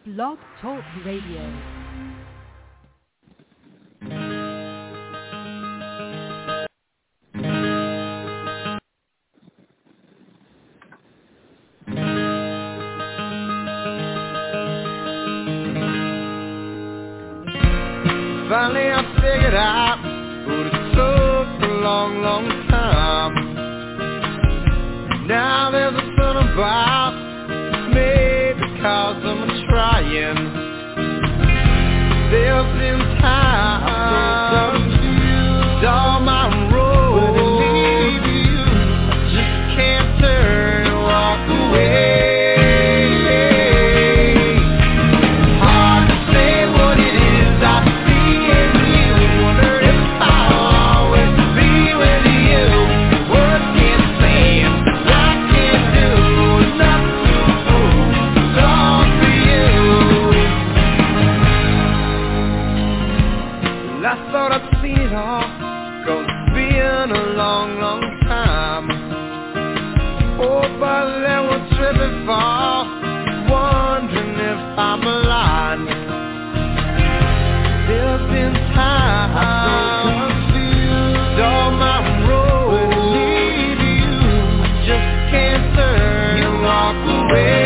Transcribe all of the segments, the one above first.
Blog Talk Radio. Finally I figured out what it took a long, long time. Now there's a son about, maybe because I'm trying. There's been times, all my road, I just can't turn and walk away. Wondering if I'm alive. There's been times all my road, I just can't turn and walk away.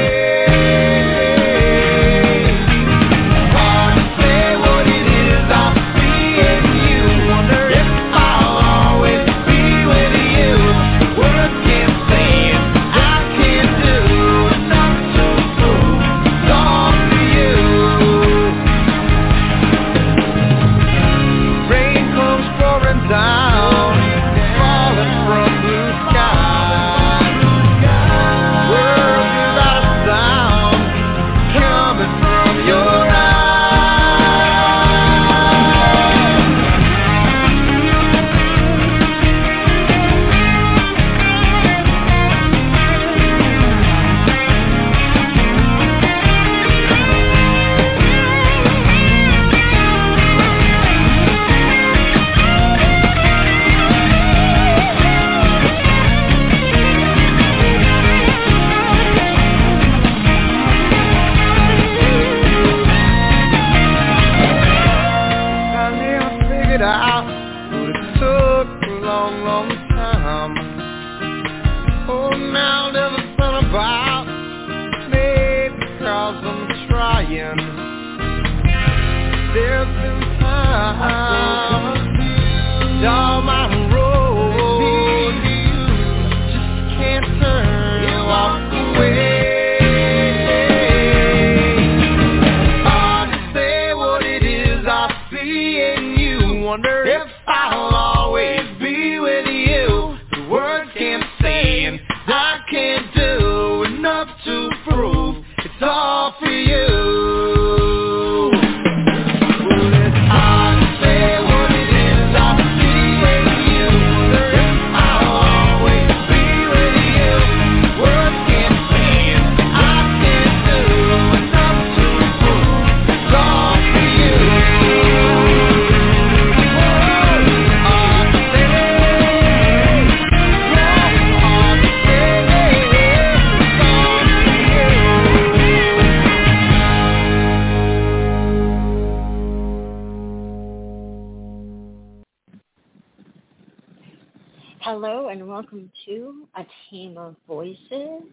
Hello and welcome to A Team of Voices,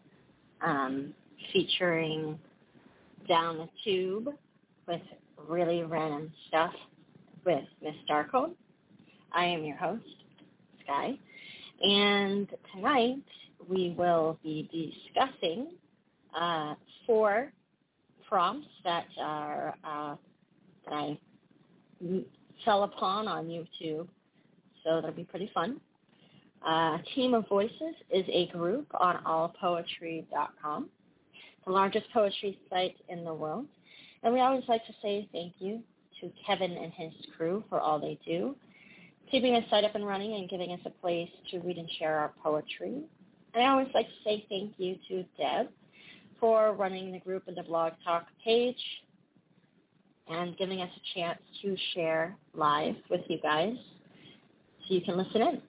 featuring Down the Tube with really random stuff with Miss Darkhold. I am your host, Sky, and tonight we will be discussing 4 prompts that are that I fell upon on YouTube, so that'll be pretty fun. Team of Voices is a group on allpoetry.com, the largest poetry site in the world. And we always like to say thank you to Kevin and his crew for all they do, keeping the site up and running and giving us a place to read and share our poetry. And I always like to say thank you to Deb for running the group and the Blog Talk page and giving us a chance to share live with you guys so you can listen in.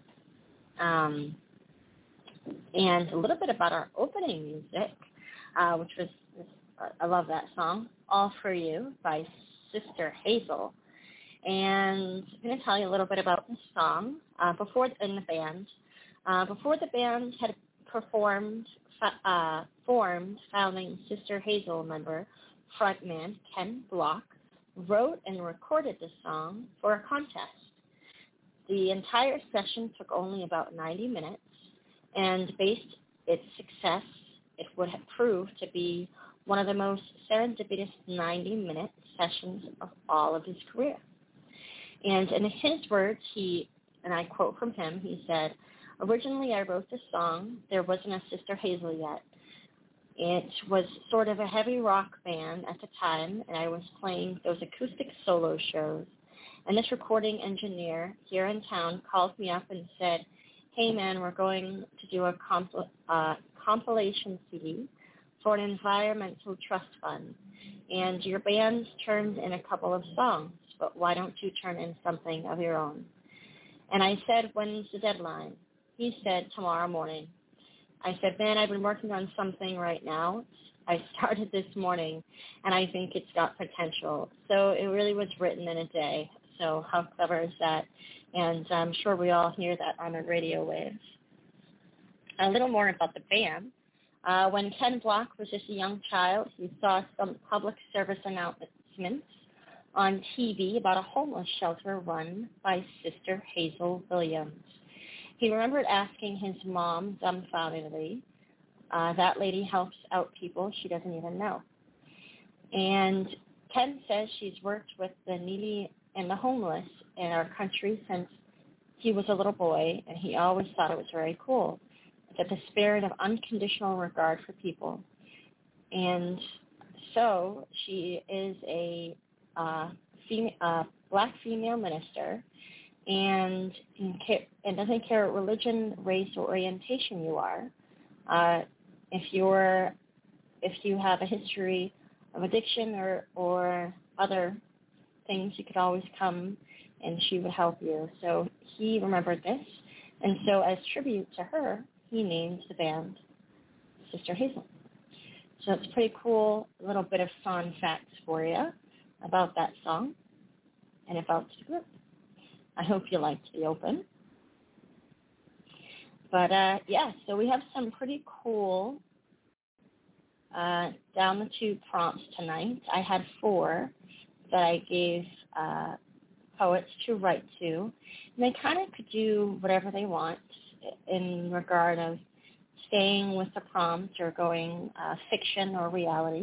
And a little bit about our opening music, which was I love that song, All For You by Sister Hazel. And I'm going to tell you a little bit about the song in the band. Before the band had formed, founding Sister Hazel member, frontman Ken Block, wrote and recorded the song for a contest. The entire session took only about 90 minutes, and based its success, it would have proved to be one of the most serendipitous 90-minute sessions of all of his career. And in his words, and I quote from him, he said, "Originally I wrote this song, there wasn't a Sister Hazel yet. It was sort of a heavy rock band at the time, and I was playing those acoustic solo shows. And this recording engineer here in town called me up and said, 'Hey man, we're going to do a compilation CD for an environmental trust fund. And your band turned in a couple of songs, but why don't you turn in something of your own?' And I said, 'When's the deadline?' He said, 'Tomorrow morning.' I said, 'Man, I've been working on something right now. I started this morning, and I think it's got potential.' So it really was written in a day. So how clever is that? And I'm sure we all hear that on the radio waves. A little more about the band. When Ken Block was just a young child, he saw some public service announcements on TV about a homeless shelter run by Sister Hazel Williams. He remembered asking his mom dumbfoundedly, that lady helps out people she doesn't even know. And Ken says she's worked with the needy and the homeless in our country since he was a little boy, and he always thought it was very cool, that the spirit of unconditional regard for people. And so she is a black female minister, and doesn't care what religion, race, or orientation you are. If you have a history of addiction or other things, you could always come and she would help you. So he remembered this, and so as tribute to her, he named the band Sister Hazel. So it's pretty cool, a little bit of fun facts for you about that song and about the group. I hope you liked the open. But so we have some pretty cool down the tube prompts tonight. I had 4 that I gave poets to write to. And they kind of could do whatever they want in regard of staying with the prompt or going fiction or reality.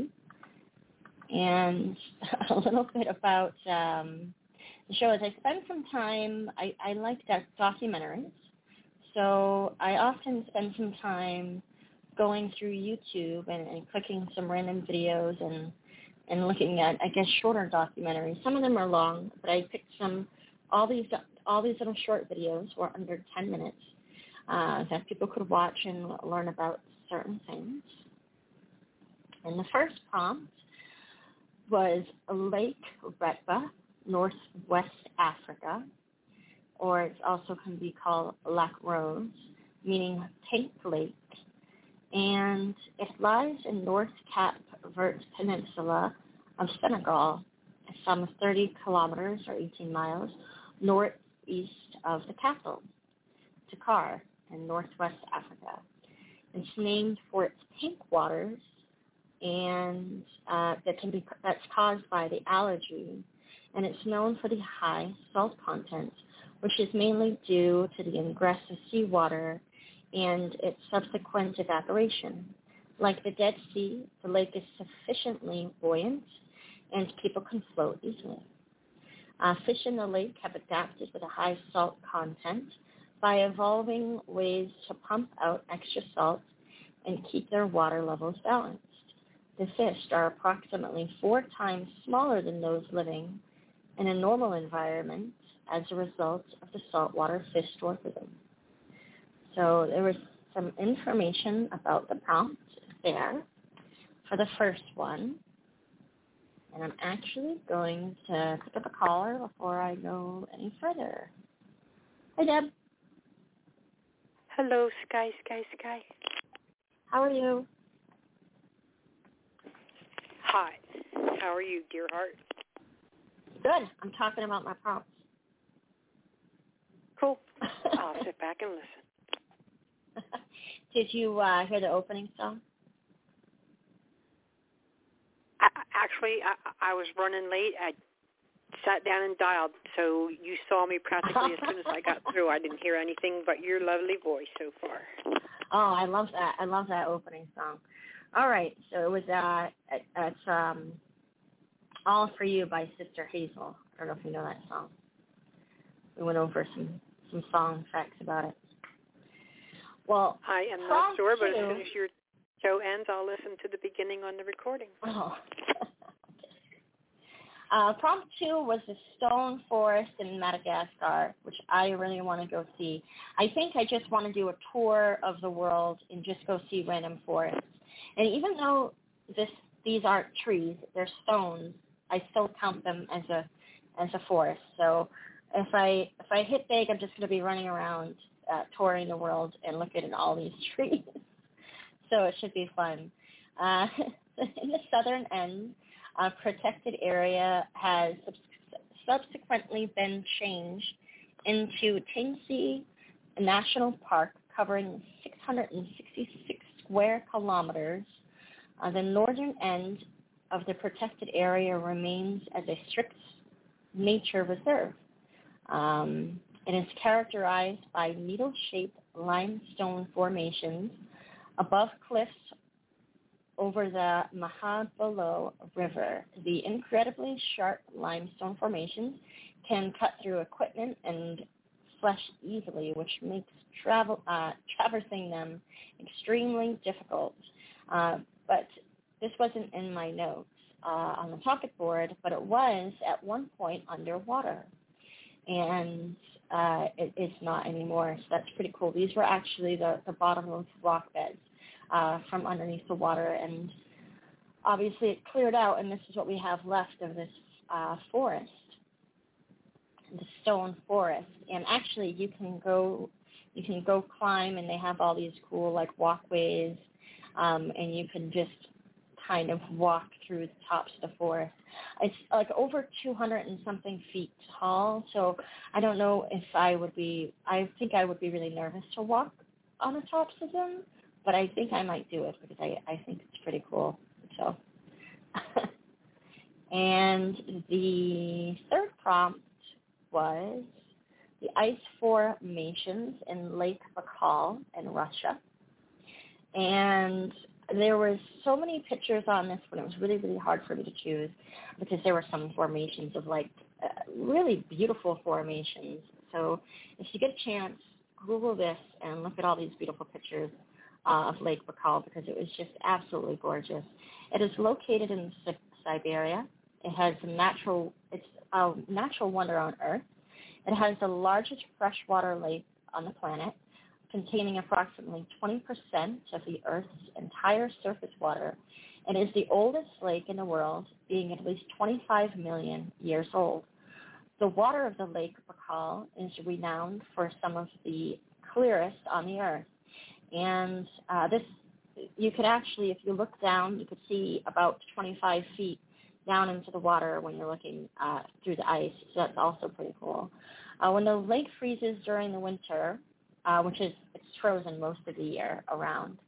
And a little bit about the show is I spend some time, I like documentaries. So I often spend some time going through YouTube and clicking some random videos and looking at, I guess, shorter documentaries. Some of them are long, but I picked all these little short videos were under 10 minutes that people could watch and learn about certain things. And the first prompt was Lake Retba, Northwest Africa, or it also can be called Lac Rose, meaning Pink Lake. And it lies in North Cap Vert Peninsula of Senegal, some 30 kilometers or 18 miles northeast of the capital, Dakar, in northwest Africa. It's named for its pink waters, and that's caused by the algae, and it's known for the high salt content, which is mainly due to the ingress of seawater and its subsequent evaporation. Like the Dead Sea, the lake is sufficiently buoyant, and people can float easily. Fish in the lake have adapted to the high salt content by evolving ways to pump out extra salt and keep their water levels balanced. The fish are approximately 4 times smaller than those living in a normal environment as a result of the saltwater fish dwarfism. So there was some information about the prompt there for the first one. And I'm actually going to pick up a caller before I go any further. Hi, Deb. Hello, Sky. How are you? Hi. How are you, dear heart? Good. I'm talking about my prompts. Cool. I'll sit back and listen. Did you hear the opening song? I was running late. I sat down and dialed, so you saw me practically as soon as I got through. I didn't hear anything but your lovely voice so far. Oh, I love that. I love that opening song. All right, so it was it's All For You by Sister Hazel. I don't know if you know that song. We went over some song facts about it. Well, I am not sure, but as soon as your show ends, I'll listen to the beginning on the recording. Oh. Prompt 2 was the Stone Forest in Madagascar, which I really want to go see. I think I just want to do a tour of the world and just go see random forests. And even though these aren't trees, they're stones, I still count them as a forest. So if I hit big, I'm just going to be running around touring the world and looking at all these trees. So it should be fun. In the southern end, a protected area has subsequently been changed into Tingsea National Park, covering 666 square kilometers. The northern end of the protected area remains as a strict nature reserve. It is characterized by needle-shaped limestone formations above cliffs over the Mahabalo River. The incredibly sharp limestone formations can cut through equipment and flesh easily, which makes traversing them extremely difficult. But this wasn't in my notes on the topic board, but it was at one point underwater. And it is not anymore, so that's pretty cool. These were actually the bottom of rock beds from underneath the water, and obviously it cleared out, and this is what we have left of this forest, the stone forest. And actually you can go climb, and they have all these cool like walkways, and you can just kind of walk through the tops of the forest. It's like over 200 and something feet tall, so I don't know if I think I would be really nervous to walk on the tops of them, but I think I might do it because I think it's pretty cool. So, and the third prompt was the ice formations in Lake Baikal in Russia. And there was so many pictures on this one. It was really, really hard for me to choose because there were some formations of like really beautiful formations. So if you get a chance, Google this and look at all these beautiful pictures of Lake Baikal, because it was just absolutely gorgeous. It is located in Siberia. It's a natural wonder on Earth. It has the largest freshwater lake on the planet, containing approximately 20% of the Earth's entire surface water, and is the oldest lake in the world, being at least 25 million years old. The water of the Lake Baikal is renowned for some of the clearest on the Earth. And you could actually, if you look down, you could see about 25 feet down into the water when you're looking through the ice. So that's also pretty cool. When the lake freezes during the winter, it's frozen most of the year around,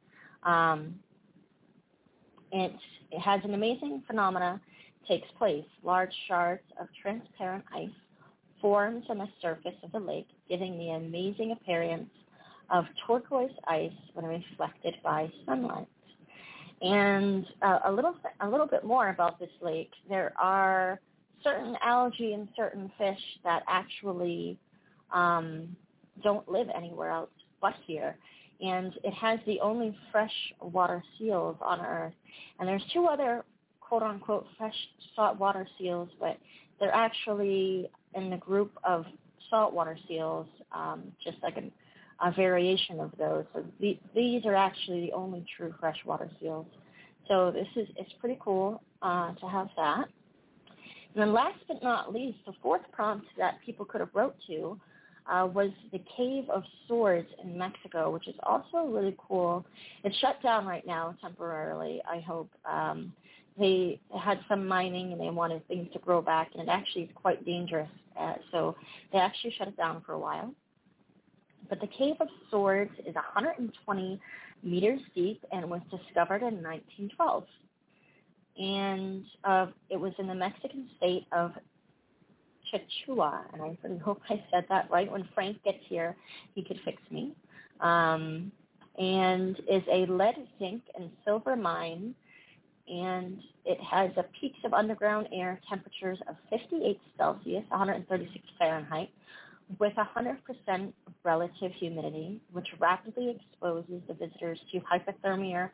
it has an amazing phenomena takes place. Large shards of transparent ice forms on the surface of the lake, giving the amazing appearance of turquoise ice when reflected by sunlight. And a little bit more about this lake. There are certain algae and certain fish that actually don't live anywhere else but here. And it has the only freshwater seals on Earth. And there's two other quote-unquote fresh saltwater seals, but they're actually in the group of saltwater seals, just like a variation of those. So these are actually the only true freshwater seals. So it's pretty cool to have that. And then last but not least, the fourth prompt that people could have wrote to was the Cave of Swords in Mexico, which is also really cool. It's shut down right now temporarily, I hope. they had some mining and they wanted things to grow back, and it actually is quite dangerous. So they actually shut it down for a while. But the Cave of Swords is 120 meters deep and was discovered in 1912. And it was in the Mexican state of Chihuahua, and I really hope I said that right. When Frank gets here, he could fix me. And is a lead, zinc, and silver mine, and it has a peaks of underground air temperatures of 58 Celsius, 136 Fahrenheit, with 100% relative humidity, which rapidly exposes the visitors to hypothermia,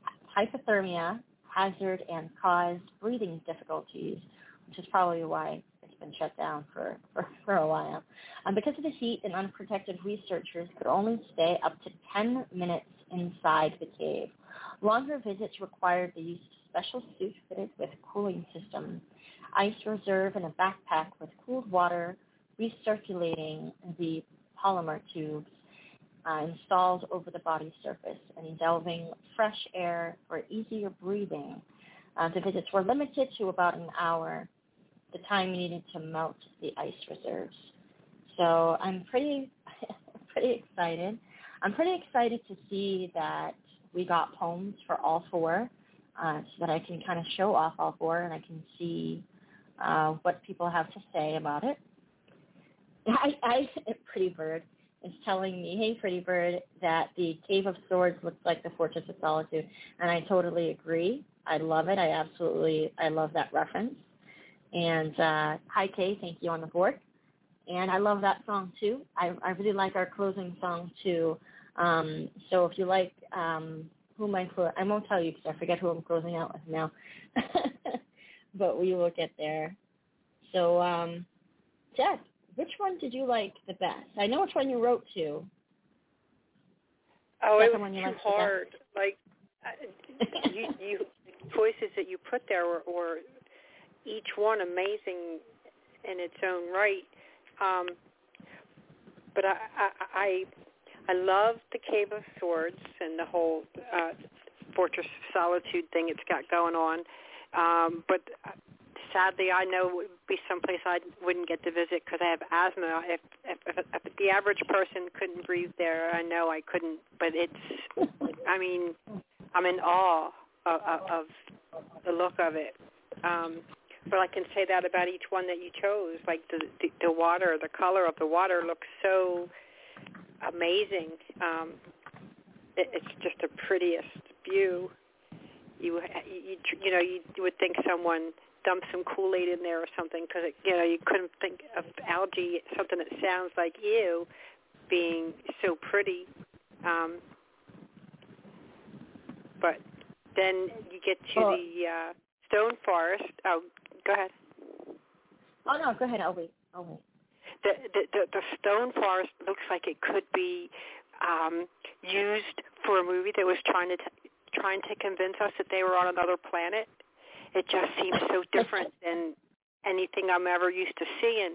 hazard, and cause breathing difficulties, which is probably why it's been shut down for a while. Because of the heat, and unprotected researchers could only stay up to 10 minutes inside the cave. Longer visits required the use of special suits fitted with cooling system, ice reserve, and a backpack with cooled water, recirculating the polymer tubes installed over the body surface, and delving fresh air for easier breathing. The visits were limited to about an hour, the time needed to melt the ice reserves. So I'm pretty excited. I'm pretty excited to see that we got poems for all four, so that I can kind of show off all four, and I can see what people have to say about it. Pretty Bird is telling me, hey, Pretty Bird, that the Cave of Swords looks like the Fortress of Solitude, and I totally agree. I love it. I love that reference. And hi, Kay, thank you on the board. And I love that song, too. I really like our closing song, too. So if you like who I won't tell you because I forget who I'm closing out with now. But we will get there. So, Jeff, which one did you like the best? I know which one you wrote to. Oh, it was too hard. Like, you choices that you put there were each one amazing in its own right. But I love the Cave of Swords and the whole Fortress of Solitude thing it's got going on. But sadly, I know it would be someplace I wouldn't get to visit because I have asthma. If the average person couldn't breathe there, I know I couldn't. But I'm in awe of the look of it. But I can say that about each one that you chose. Like the water, the color of the water looks so amazing. It's just the prettiest view. You would think someone dumped some Kool-Aid in there or something because you couldn't think of algae, something that sounds like you, being so pretty. But then you get to the stone forest. Oh, go ahead. Oh no, go ahead. I'll wait. The stone forest looks like it could be used for a movie that was trying to convince us that they were on another planet. It just seems so different than anything I'm ever used to seeing.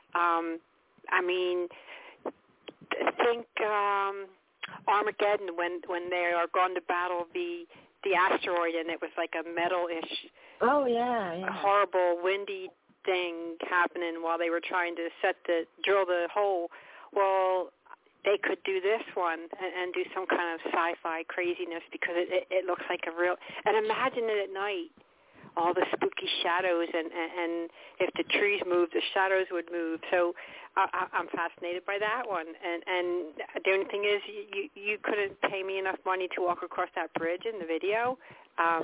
Think Armageddon when they are going to battle the asteroid, and it was like a metal-ish, a horrible windy thing happening while they were trying to drill the hole. Well, they could do this one and do some kind of sci-fi craziness because it looks like a real. And imagine it at night, all the spooky shadows, and if the trees moved, the shadows would move. So I'm fascinated by that one. And the only thing is, you couldn't pay me enough money to walk across that bridge in the video. Yeah.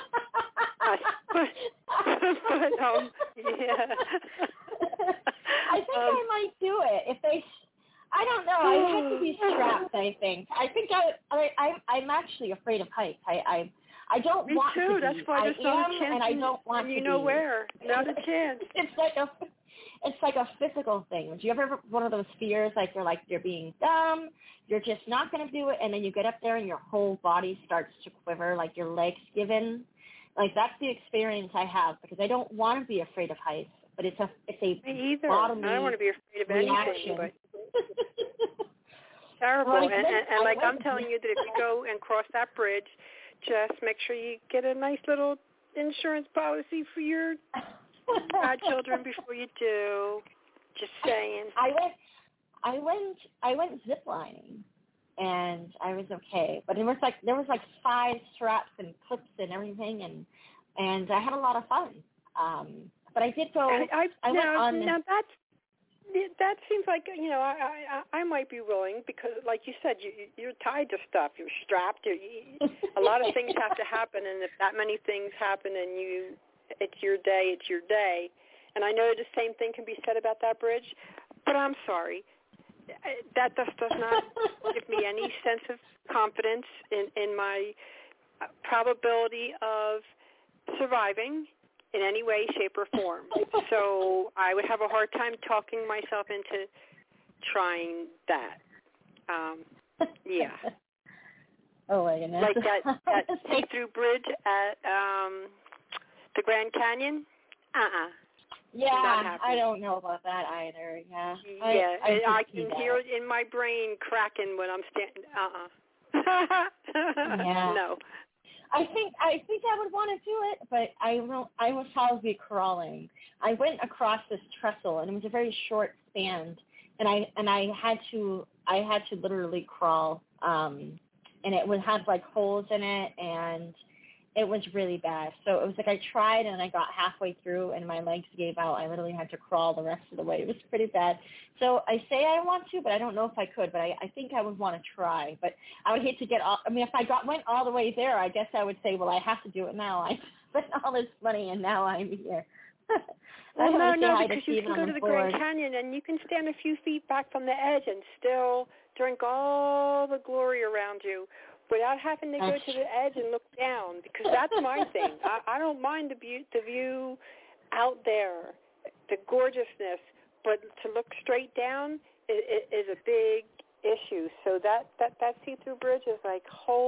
I think I might do it if they. I don't know. I have to be strapped. I think I'm actually afraid of heights. I don't want to be. Me too. That's why there's no chance. And I don't want to be. You know where? Not a chance. It's like a physical thing. Do you ever have one of those fears, like you're being dumb, you're just not going to do it, and then you get up there and your whole body starts to quiver, like your legs give in? Like that's the experience I have because I don't want to be afraid of heights, but it's a Me either. bodily I don't want to be afraid of anything, but terrible. Well, and like I'm telling you that if you go and cross that bridge, just make sure you get a nice little insurance policy for your godchildren before you do. Just saying. I went ziplining, and I was okay. But there was like 5 straps and clips and everything, and I had a lot of fun. But I did go. I went on. Now that seems like, I might be willing because, like you said, you're tied to stuff. You're strapped. A lot of things have to happen, and if that many things happen and it's your day, it's your day. And I know the same thing can be said about that bridge, but I'm sorry. That does not give me any sense of confidence in my probability of surviving in any way, shape, or form. So I would have a hard time talking myself into trying that. Yeah. Oh, my goodness. Like that see-through bridge at the Grand Canyon? Yeah, I don't know about that either. Yeah. I can hear it in my brain cracking when I'm standing. Yeah. No. I think I would want to do it, but I would probably be crawling. I went across this trestle, and it was a very short span, and I had to literally crawl, and it had like holes in it, and it was really bad. So it was like I tried, and I got halfway through, and my legs gave out. I literally had to crawl the rest of the way. It was pretty bad. So I say I want to, but I don't know if I could. But I think I would want to try. But I would hate to get all. I mean, if I went all the way there, I guess I would say, well, I have to do it now. I spent all this money, and now I'm here. Well, no, because you can go to the Grand Canyon, and you can stand a few feet back from the edge and still drink all the glory around you, without having to go to the edge and look down, because that's my thing. I don't mind the view out there, the gorgeousness, but to look straight down is a big issue. So that see-through bridge is like,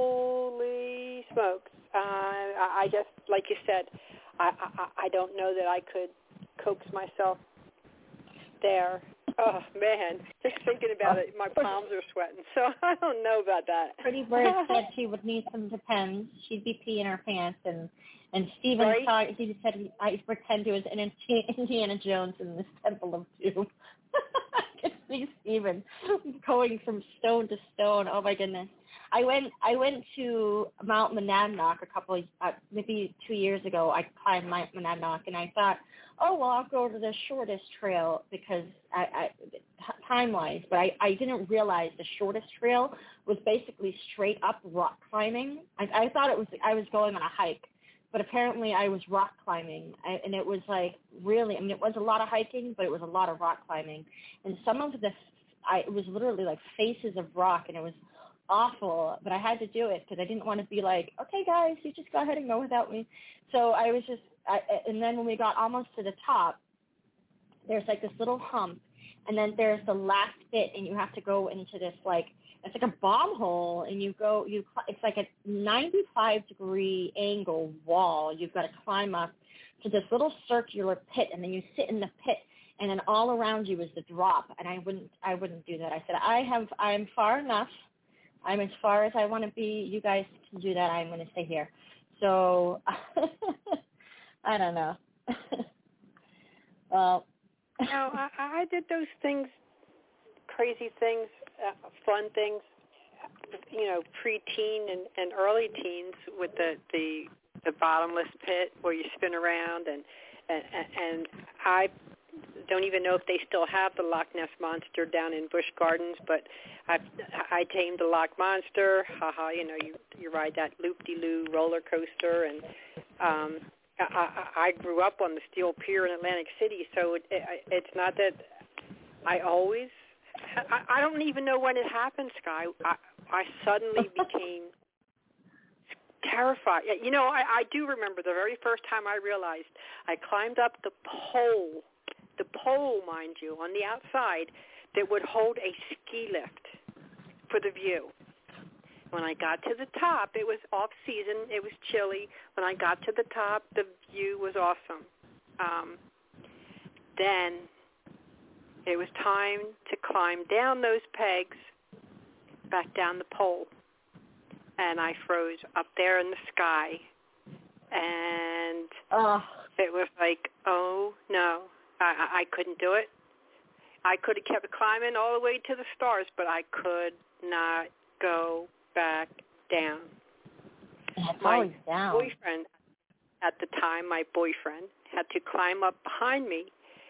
holy smokes. I just, like you said, I don't know that I could coax myself there. Oh, man, just thinking about it, my palms are sweating, so I don't know about that. Pretty Bird said she would need some Depends. She'd be peeing her pants, and Stephen he said I pretend he was in Indiana Jones in this Temple of Doom. I could see Stephen going from stone to stone. Oh, my goodness. I went to Mount Monadnock maybe 2 years ago. I climbed Mount Monadnock, and I thought, oh, well, I'll go to the shortest trail because time-wise, but I didn't realize the shortest trail was basically straight up rock climbing. I thought I was going on a hike, but apparently I was rock climbing, and it was like really, I mean, it was a lot of hiking, but it was a lot of rock climbing, and some of it was literally like faces of rock, and it was awful, but I had to do it because I didn't want to be like, okay, guys, you just go ahead and go without me. So I was just, and then when we got almost to the top, there's like this little hump, and then there's the last bit, and you have to go into this like, it's like a bomb hole, and it's like a 95-degree angle wall. You've got to climb up to this little circular pit, and then you sit in the pit, and then all around you is the drop, and I wouldn't do that. I said, I'm far enough. I'm as far as I want to be. You guys can do that. I'm going to stay here. So, I don't know. Well. No, I did those things, crazy things, fun things, pre-teen and early teens with the bottomless pit where you spin around, and I don't even know if they still have the Loch Ness Monster down in Busch Gardens, but I tamed the Loch Monster. You ride that loop-de-loo roller coaster, and I grew up on the Steel Pier in Atlantic City, so it's not that I always. I don't even know when it happened, Sky. I suddenly became terrified. I do remember the very first time I realized I climbed up the pole, mind you, on the outside that would hold a ski lift for the view. When I got to the top, it was off-season. It was chilly. When I got to the top, the view was awesome. Then it was time to climb down those pegs, back down the pole. And I froze up there in the sky. and Oh. it was like, oh, no, I couldn't do it. I could have kept climbing all the way to the stars, but I could not go back down. It's My always down. boyfriend, at the time, had to climb up behind me,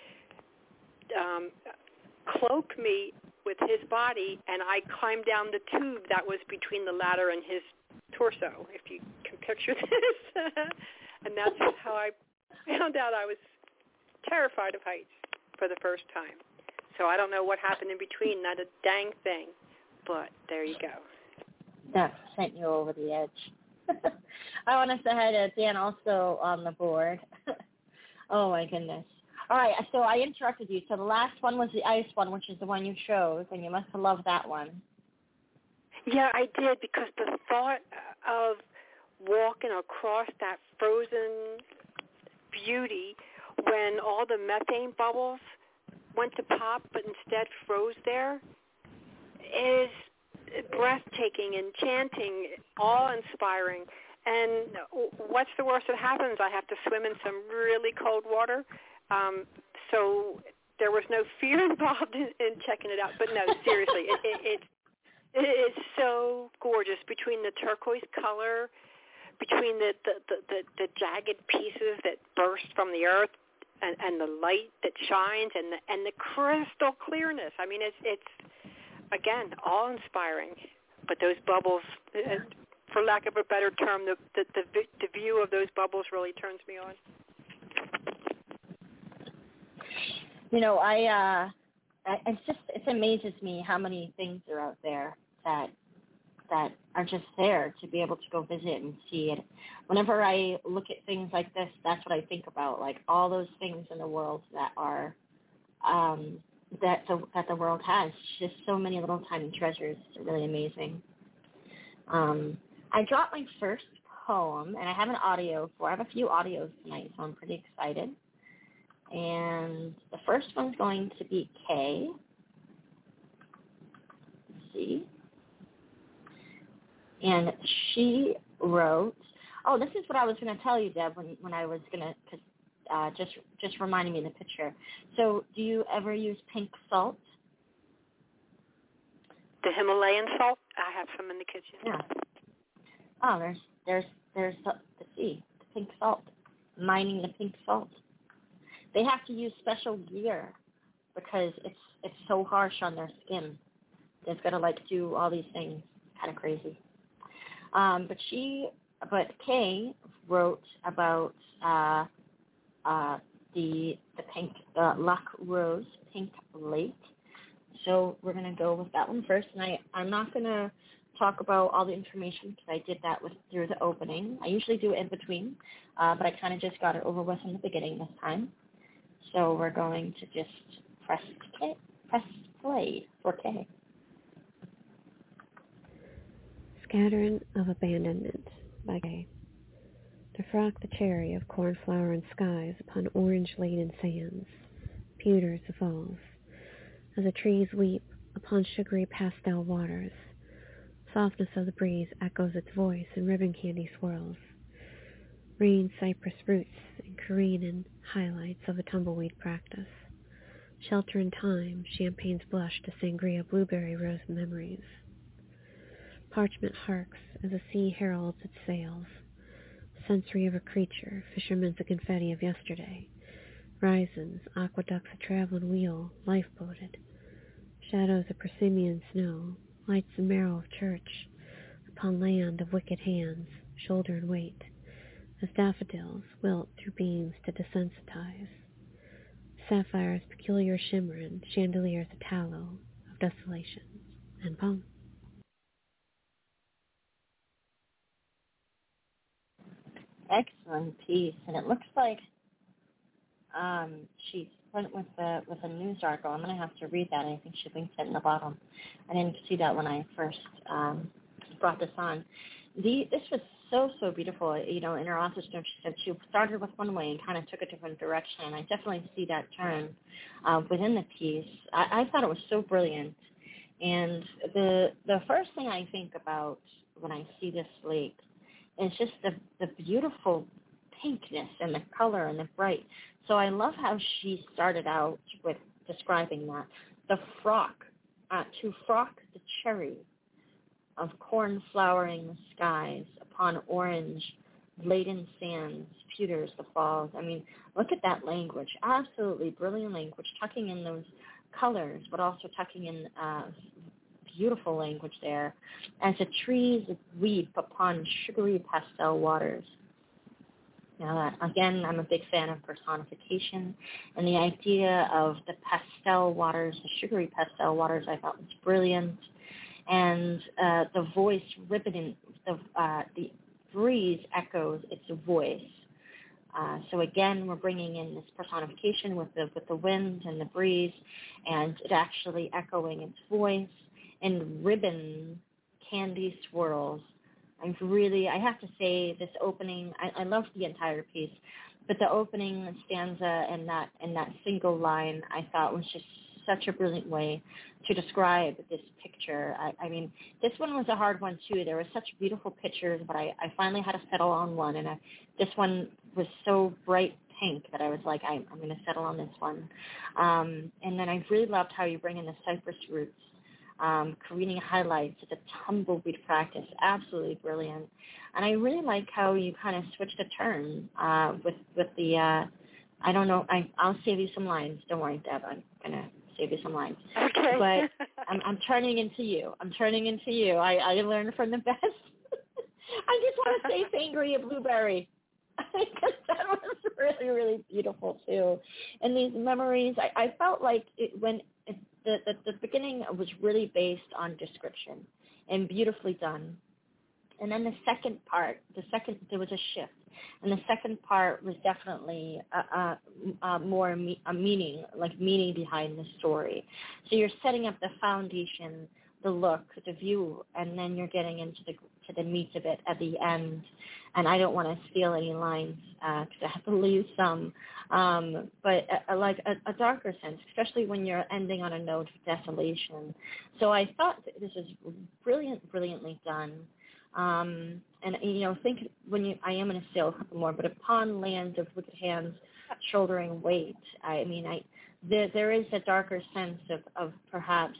cloak me with his body, and I climbed down the tube that was between the ladder and his torso, if you can picture this. And that's how I found out I was terrified of heights for the first time. So I don't know what happened in between, not a dang thing, but there you go. That sent you over the edge. I want to say hi to Dan also on the board. Oh, my goodness. All right, so I interrupted you. So the last one was the ice one, which is the one you chose, and you must have loved that one. Yeah, I did, because the thought of walking across that frozen beauty when all the methane bubbles went to pop but instead froze there is breathtaking, enchanting, awe-inspiring. And what's the worst that happens? I have to swim in some really cold water. So there was no fear involved in checking it out. But no, seriously, it is so gorgeous, between the turquoise color, between the jagged pieces that burst from the earth, and the light that shines, and the crystal clearness. I mean, it's again, awe-inspiring. But those bubbles, for lack of a better term, the view of those bubbles really turns me on. You know, it amazes me how many things are out there that are just there to be able to go visit and see it. Whenever I look at things like this, that's what I think about, like all those things in the world that are that the world has. Just so many little tiny treasures. It's really amazing. I dropped my first poem, and I have an audio for. I have a few audios tonight, so I'm pretty excited. And the first one's going to be Kay. Let's see. And she wrote, oh, this is what I was going to tell you, Deb, when I was going to, just reminding me of the picture. So do you ever use pink salt? The Himalayan salt? I have some in the kitchen. Yeah. Oh, there's the sea, the pink salt, mining the pink salt. They have to use special gear because it's so harsh on their skin. They've got to do all these things. Kind of crazy. But Kay wrote about the Lac Rose Pink Lake. So we're going to go with that one first. And I'm not going to talk about all the information because I did that through the opening. I usually do it in between, but I kind of just got it over with in the beginning this time. So we're going to just press play for Kay. Scattering of Abandonment by Kay. To frock the cherry of cornflower and skies upon orange-laden sands, pewters evolve, as the trees weep upon sugary pastel waters. Softness of the breeze echoes its voice in ribbon candy swirls. Green cypress roots and careening highlights of a tumbleweed practice. Shelter in time, champagne's blush to sangria blueberry rose memories. Parchment harks as the sea heralds its sails. Sensory of a creature, fishermen's a confetti of yesterday. Risens, aqueducts a traveling wheel, lifeboated. Shadows of Persimmon snow, lights the marrow of church. Upon land of wicked hands, shoulder and weight. As daffodils wilt through beams to desensitize. Sapphires peculiar shimmering, chandeliers a tallow of desolation and poem. Excellent piece, and it looks like she went with a news article. I'm going to have to read that. I think she linked it in the bottom. I didn't see that when I first brought this on. This was so beautiful. You know, in her author's note, she said she started with one way and kind of took a different direction. I definitely see that turn within the piece. I thought it was so brilliant. And the first thing I think about when I see this lake is just the beautiful pinkness and the color and the bright. So I love how she started out with describing that. The frock, to frock the cherry of corn flowering the skies upon orange laden sands, pewters the falls. I mean, look at that language. Absolutely brilliant language, tucking in those colors, but also tucking in beautiful language there. As the trees weep upon sugary pastel waters. Now, again, I'm a big fan of personification, and the idea of the pastel waters, the sugary pastel waters, I thought was brilliant. And the voice ribbon, the breeze echoes its voice. So again, we're bringing in this personification with the wind and the breeze, and it actually echoing its voice. And ribbon, candy swirls. I have to say, this opening, I loved the entire piece, but the opening stanza and that single line, I thought was just such a brilliant way to describe this picture. I mean, this one was a hard one too. There were such beautiful pictures, but I finally had to settle on one, and this one was so bright pink that I was like, I'm going to settle on this one. And then I really loved how you bring in the cypress roots. Careening highlights, the tumbleweed practice, absolutely brilliant. And I really like how you kind of switched a turn with the, I don't know, I'll save you some lines. Don't worry, Deb, I'm going to save you some lines. Okay. But I'm turning into you. I learned from the best. I just want to say Sangria Blueberry. Because that was really, really beautiful, too. And these memories, I felt like the beginning was really based on description and beautifully done. And then the second part, there was a shift. And the second part was definitely more meaning behind the story. So you're setting up the foundation, the look, the view, and then you're getting into the meat of it at the end. And I don't want to steal any lines because I have to leave some. But like a darker sense, especially when you're ending on a note of desolation. So I thought this was brilliantly done. And think I am going to steal a couple more, but upon lands of wicked hands shouldering weight, I mean, there is a darker sense of perhaps,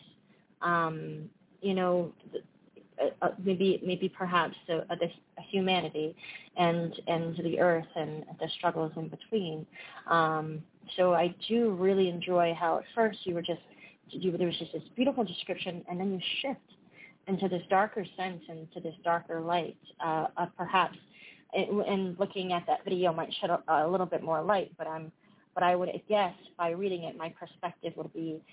maybe perhaps a humanity and the earth and the struggles in between. So I do really enjoy how at first there was just this beautiful description, and then you shift into this darker sense, into this darker light, perhaps. And looking at that video might shed a little bit more light, but I would guess by reading it, my perspective would be,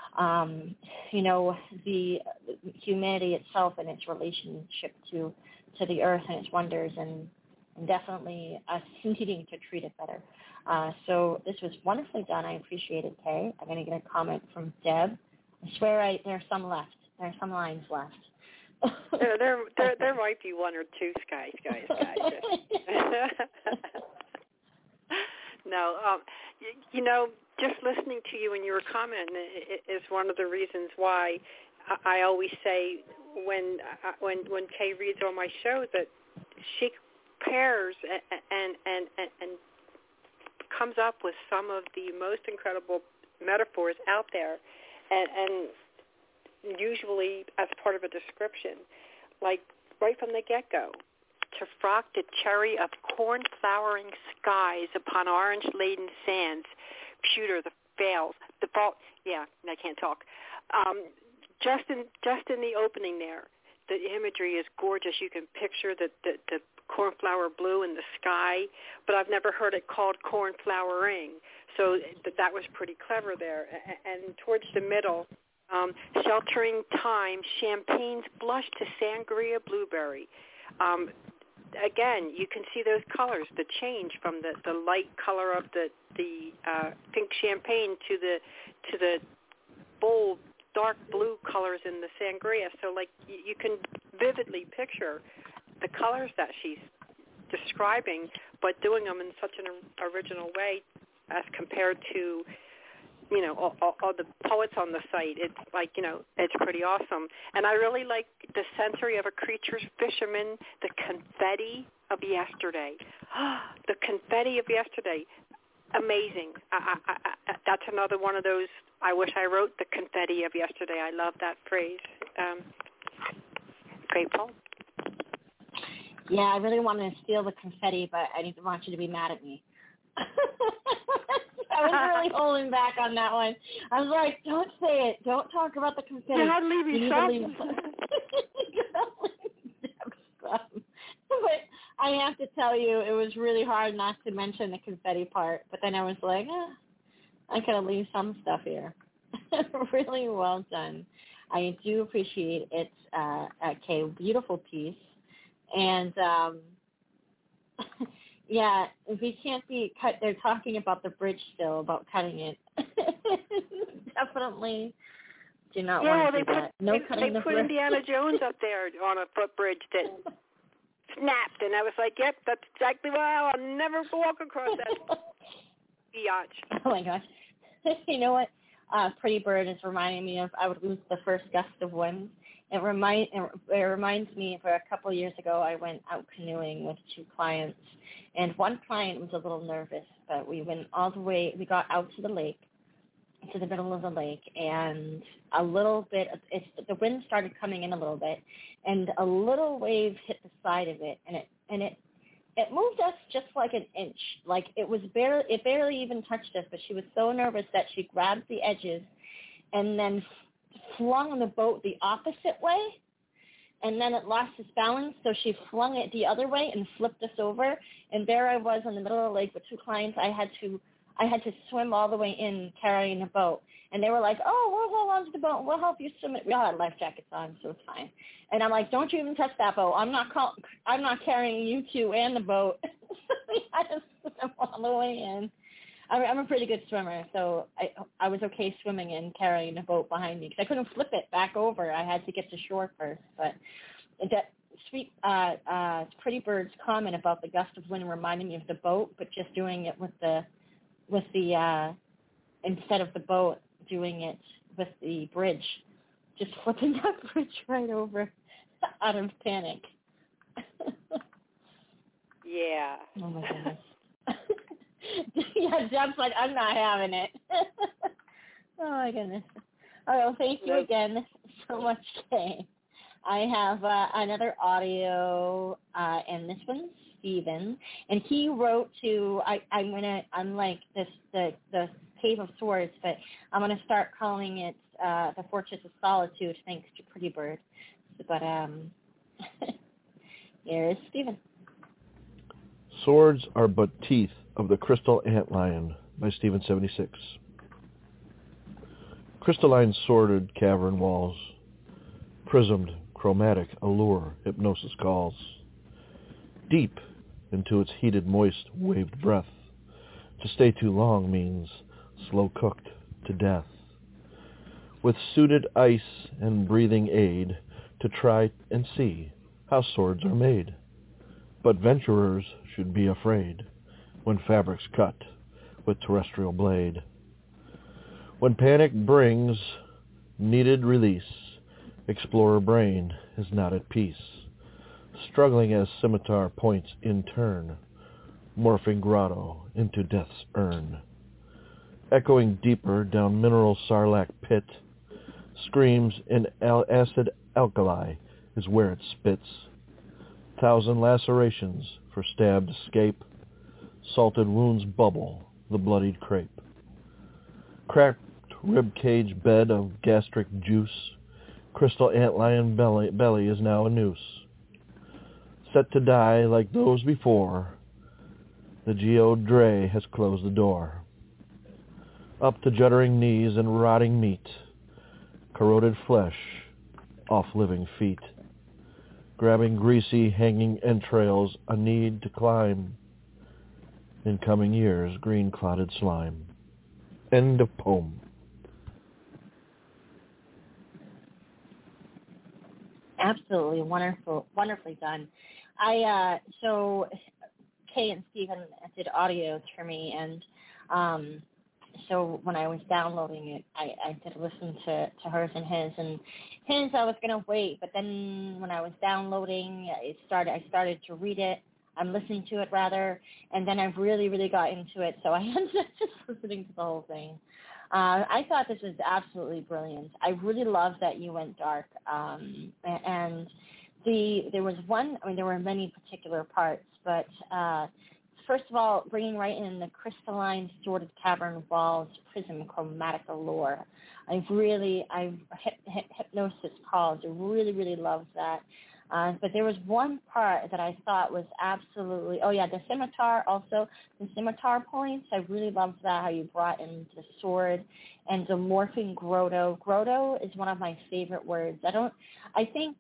the humanity itself and its relationship to the earth and its wonders, and definitely us needing to treat it better. So this was wonderfully done. I appreciate it, Kay. I'm going to get a comment from Deb. I swear there's some left. There are some lines left. There might be one or two, guys. No, just listening to you and your comment is one of the reasons why I always say when Kay reads on my show that she pairs and comes up with some of the most incredible metaphors out there, and usually as part of a description, like right from the get-go. To frock the cherry of corn-flowering skies upon orange-laden sands, pewter the veils, the vault. Yeah, I can't talk. Just in the opening there, the imagery is gorgeous. You can picture the cornflower blue in the sky, but I've never heard it called cornflowering. So that was pretty clever there. And towards the middle, sheltering time, champagne's blush to sangria blueberry. Again, you can see those colors, the change from the light color of the pink champagne to the bold dark blue colors in the sangria. So like you can vividly picture the colors that she's describing, but doing them in such an original way as compared to all the poets on the site. It's like, it's pretty awesome. And I really like the sensory of a creature's fisherman, the confetti of yesterday. The confetti of yesterday. Amazing. That's another one of those, I wish I wrote the confetti of yesterday. I love that phrase. Great poem. Yeah, I really wanted to steal the confetti, but I didn't want you to be mad at me. I was really holding back on that one. I was like, don't say it. Don't talk about the confetti. You had to leave me some. But I have to tell you, it was really hard not to mention the confetti part. But then I was like, I gotta leave some stuff here. Really well done. I do appreciate it. Okay, beautiful piece. And yeah, we can't be cut. They're talking about the bridge still, about cutting it. Definitely do not want to do that. No cutting the bridge. They put Indiana Jones up there on a footbridge that snapped, and I was like, yep, that's exactly why I'll never walk across that biatch. Oh, my gosh. You know what Pretty Bird is reminding me of? I would lose the first gust of wind. It reminds me of a couple of years ago, I went out canoeing with 2 clients, and one client was a little nervous, but we went all the way, we got out to the lake, to the middle of the lake, and a little bit, the wind started coming in a little bit, and a little wave hit the side of it, and it moved us just like an inch, like it barely even touched us, but she was so nervous that she grabbed the edges and then flung the boat the opposite way, and then it lost its balance, so she flung it the other way and flipped us over, and there I was in the middle of the lake with 2 clients. I had to swim all the way in carrying the boat, and they were like, oh, we'll hold on to the boat, we'll help you swim it. We all had life jackets on, so it's fine. And I'm like, don't you even touch that boat. I'm not carrying you 2 and the boat. I just swim all the way in. I'm a pretty good swimmer, so I was okay swimming and carrying the boat behind me because I couldn't flip it back over. I had to get to shore first. But that sweet Pretty Bird's comment about the gust of wind reminded me of the boat, but just doing it with the instead of the boat, doing it with the bridge, just flipping that bridge right over out of panic. Yeah. Oh my goodness. Yeah, Jeff's like, I'm not having it. Oh my goodness. Oh, well, thank you again so much, Kay. I have another audio, and this one's Stephen, and he wrote to. I'm like this the Cave of Swords, but I'm gonna start calling it the Fortress of Solitude, thanks to Pretty Bird. But here is Stephen. Swords are but teeth of the crystal antlion by Stephen 76. Crystalline sworded cavern walls, prismed chromatic allure hypnosis calls. Deep into its heated moist waved breath, to stay too long means slow cooked to death. With suited ice and breathing aid to try and see how swords are made. But venturers should be afraid when fabrics cut with terrestrial blade. When panic brings needed release, explorer brain is not at peace, struggling as scimitar points in turn, morphing grotto into death's urn. Echoing deeper down mineral sarlacc pit, screams in acid alkali is where it spits. 1,000 lacerations for stabbed escape, salted wounds bubble the bloodied crepe. Cracked ribcage bed of gastric juice, crystal antlion belly is now a noose. Set to die like those before, the geode dray has closed the door. Up to juddering knees and rotting meat, corroded flesh off living feet. Grabbing greasy, hanging entrails, a need to climb. In coming years, green-clotted slime. End of poem. Absolutely wonderful, wonderfully done. So Kay and Stephen did audios for me, and so when I was downloading it, I did listen to hers and his. And his, I was going to wait, but then when I was downloading, I started to read it. I'm listening to it, rather, and then I really, really got into it, so I ended up just listening to the whole thing. I thought this was absolutely brilliant. I really love that you went dark, and there was one, I mean, there were many particular parts, but first of all, bringing right in the crystalline, sordid cavern walls, prism, chromatic allure. Hypnosis calls. I really, really loved that. But there was one part that I thought was absolutely, the scimitar also, the scimitar points. I really loved that, how you brought in the sword and the morphing grotto. Grotto is one of my favorite words. I think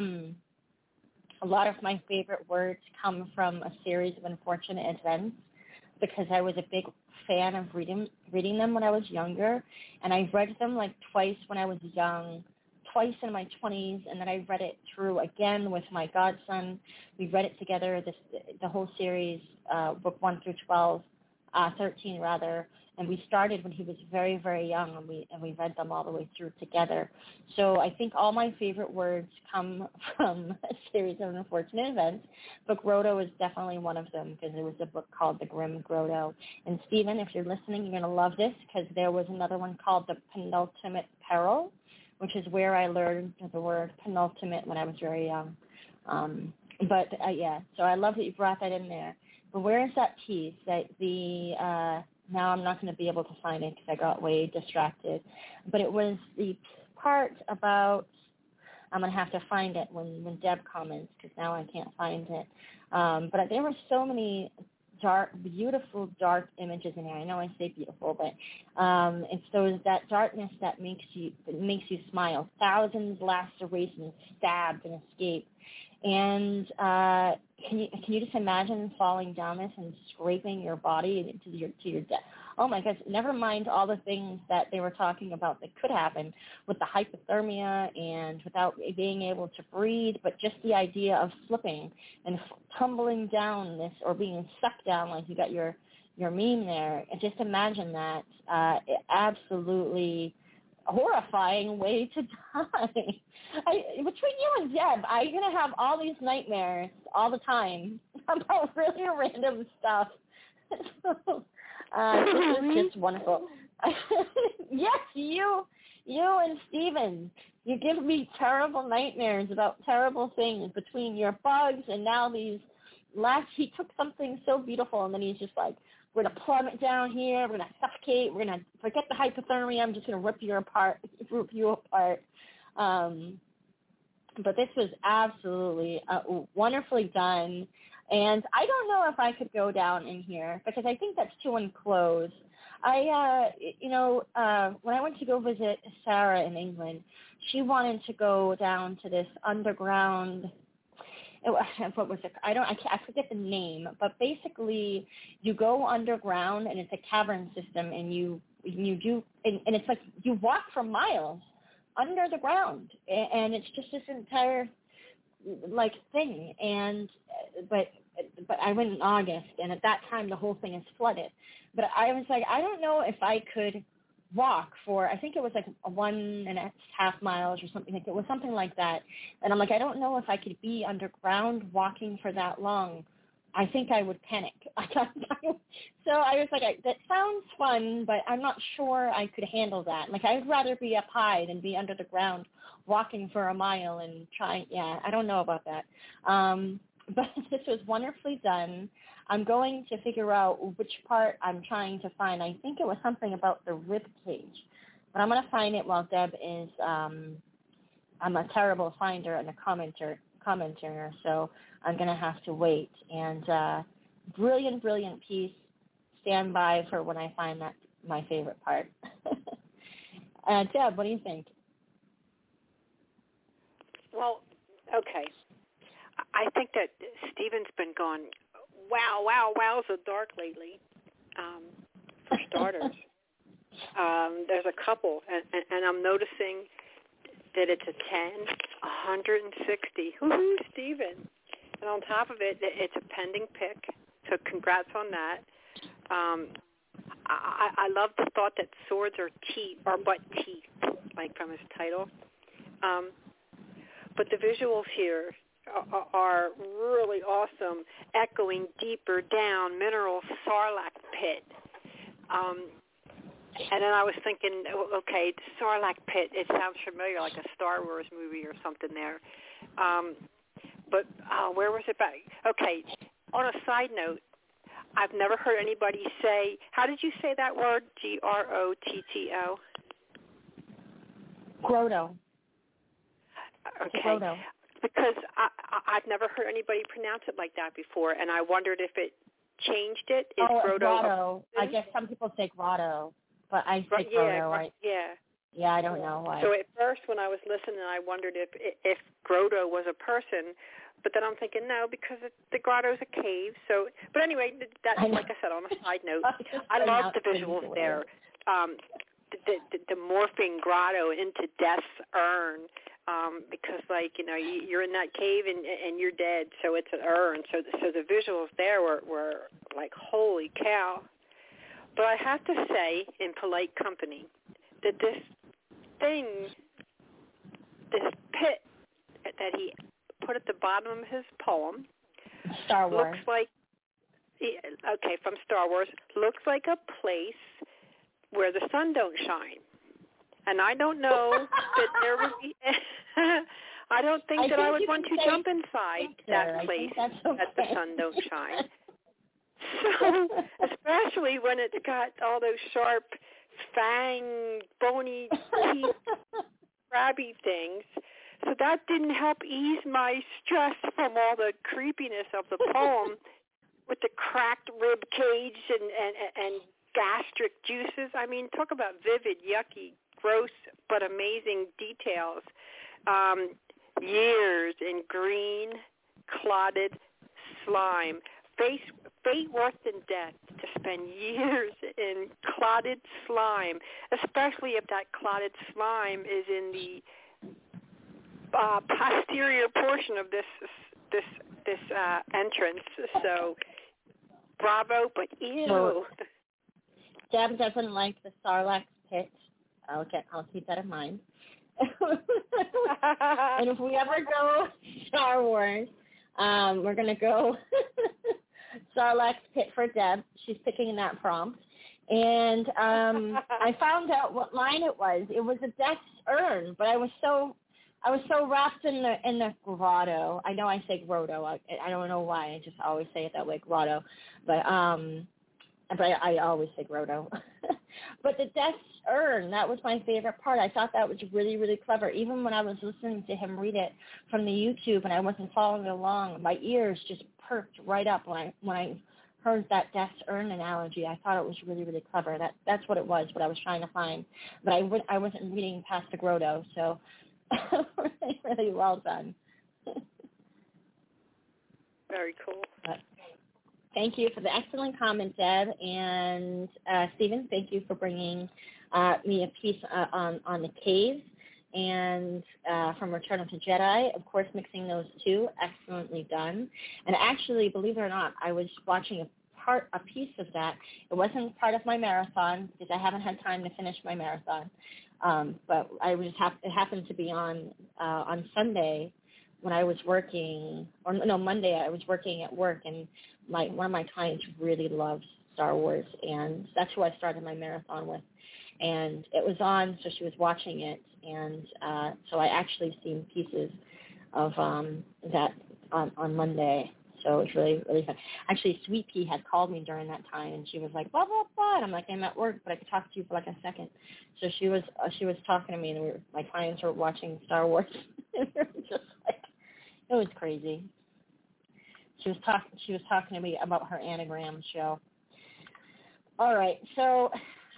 a lot of my favorite words come from a series of unfortunate events because I was a big fan of reading them when I was younger, and I read them like twice when I was young, twice in my 20s, and then I read it through again with my godson. We read it together, the whole series, book 1 through 13 rather, and we started when he was very, very young, and we read them all the way through together. So I think all my favorite words come from a series of unfortunate events, but Grotto is definitely one of them because there was a book called The Grim Grotto. And Stephen, if you're listening, you're going to love this because there was another one called The Penultimate Peril, which is where I learned the word penultimate when I was very young. So I love that you brought that in there. But where is that piece that now I'm not going to be able to find it because I got way distracted. But it was the part about, I'm going to have to find it when Deb comments because now I can't find it. But there were so many beautiful dark images in here. I know I say beautiful, but it's that darkness that makes you smile. Thousands lacerations, stabbed and escaped. And can you just imagine falling down this and scraping your body to your death? Oh my gosh! Never mind all the things that they were talking about that could happen with the hypothermia and without being able to breathe, but just the idea of slipping and tumbling down this or being sucked down like you got your meme there. And just imagine that. Absolutely horrifying way to die. Between you and Deb, I'm going to have all these nightmares all the time about really random stuff. This is just wonderful. Yes, you and Steven, you give me terrible nightmares about terrible things between your bugs and now these he took something so beautiful and then he's just like, we're going to plummet down here. We're going to suffocate. We're going to forget the hypothermia. I'm just going to rip you apart. But this was absolutely wonderfully done. And I don't know if I could go down in here because I think that's too enclosed. When I went to go visit Sarah in England, she wanted to go down to this underground. What was it? I forget the name, but basically you go underground and it's a cavern system, and you do, and it's like you walk for miles under the ground, and it's just this entire like thing. And but I went in August, and at that time the whole thing is flooded. But I was like, I don't know if I could walk for, I think it was like 1.5 miles or something. It was something like that. And I'm like, I don't know if I could be underground walking for that long. I think I would panic. So I was like, that sounds fun, but I'm not sure I could handle that. Like, I'd rather be up high than be under the ground walking for a mile and trying. Yeah, I don't know about that. But this was wonderfully done. I'm going to figure out which part I'm trying to find. I think it was something about the rib cage. But I'm going to find it while Deb is, I'm a terrible finder and a commenter, so I'm going to have to wait. And brilliant, brilliant piece. Stand by for when I find that my favorite part. Deb, what do you think? Well, okay. I think that Stephen's been going, wow, so dark lately, for starters. There's a couple, and I'm noticing that it's a 10, 160. Woohoo, Stephen. And on top of it, it's a pending pick, so congrats on that. I love the thought that swords are teeth, or but teeth, like from his title. But the visuals here are really awesome, echoing deeper down, mineral sarlacc pit. And then I was thinking, okay, Sarlacc Pit, it sounds familiar, like a Star Wars movie or something there. But where was it back? Okay, on a side note, I've never heard anybody say, how did you say that word, Grotto? Grotto. Okay. Grotto. Because I've never heard anybody pronounce it like that before, and I wondered if it changed it. Is Grotto. I guess some people say grotto, but I say grotto. Yeah, I don't know why. So at first when I was listening, I wondered if grotto was a person, but then I'm thinking no, because the grotto's a cave. So, but anyway, that's like I said on a side note. I love the visuals there. The morphing grotto into Death's urn, because you're in that cave and you're dead, so it's an urn. So the visuals there were like holy cow. But I have to say, in polite company, that this pit that he put at the bottom of his poem, Star Wars, looks like, from Star Wars, looks like a place where the sun don't shine. And I don't know that there would be, I don't think that I would want to jump inside that place that the sun don't shine. So, especially when it's got all those sharp, fang, bony teeth, crabby things. So that didn't help ease my stress from all the creepiness of the poem with the cracked rib cage and gastric juices. I mean, talk about vivid, yucky, gross, but amazing details. Years in green, clotted slime. Fate worse than death to spend years in clotted slime, especially if that clotted slime is in the posterior portion of this entrance. So, bravo, but ew. So, Deb doesn't like the Sarlacc Pit. I'll keep that in mind. And if we ever go Star Wars, we're going to go Sarlacc Pit for Deb. She's picking that prompt. And I found out what line it was. It was a Death's urn, but I was so wrapped in the grotto. I know I say grotto. I don't know why. I just always say it that way, grotto. But I always say grotto. But the Death's urn, that was my favorite part. I thought that was really, really clever. Even when I was listening to him read it from the YouTube and I wasn't following along, my ears just perked right up when I heard that Death's urn analogy. I thought it was really, really clever. That's what it was, what I was trying to find. But I wasn't reading past the grotto, so really, really well done. Very cool. Thank you for the excellent comment, Deb. And Stephen, thank you for bringing me a piece on the cave and from Return of the Jedi. Of course, mixing those two, excellently done. And actually, believe it or not, I was watching a piece of that. It wasn't part of my marathon because I haven't had time to finish my marathon. But it happened to be on Sunday when I was working, Monday I was working at work, and one of my clients really loves Star Wars, and that's who I started my marathon with. And it was on, so she was watching it, and so I actually seen pieces of that on Monday. So it was really, really fun. Actually, Sweet Pea had called me during that time, and she was like, blah, blah, blah. And I'm like, I'm at work, but I could talk to you for like a second. So she was talking to me, and my clients were watching Star Wars. And we were just like, it was crazy. She was talking to me about her anagram show. All right, so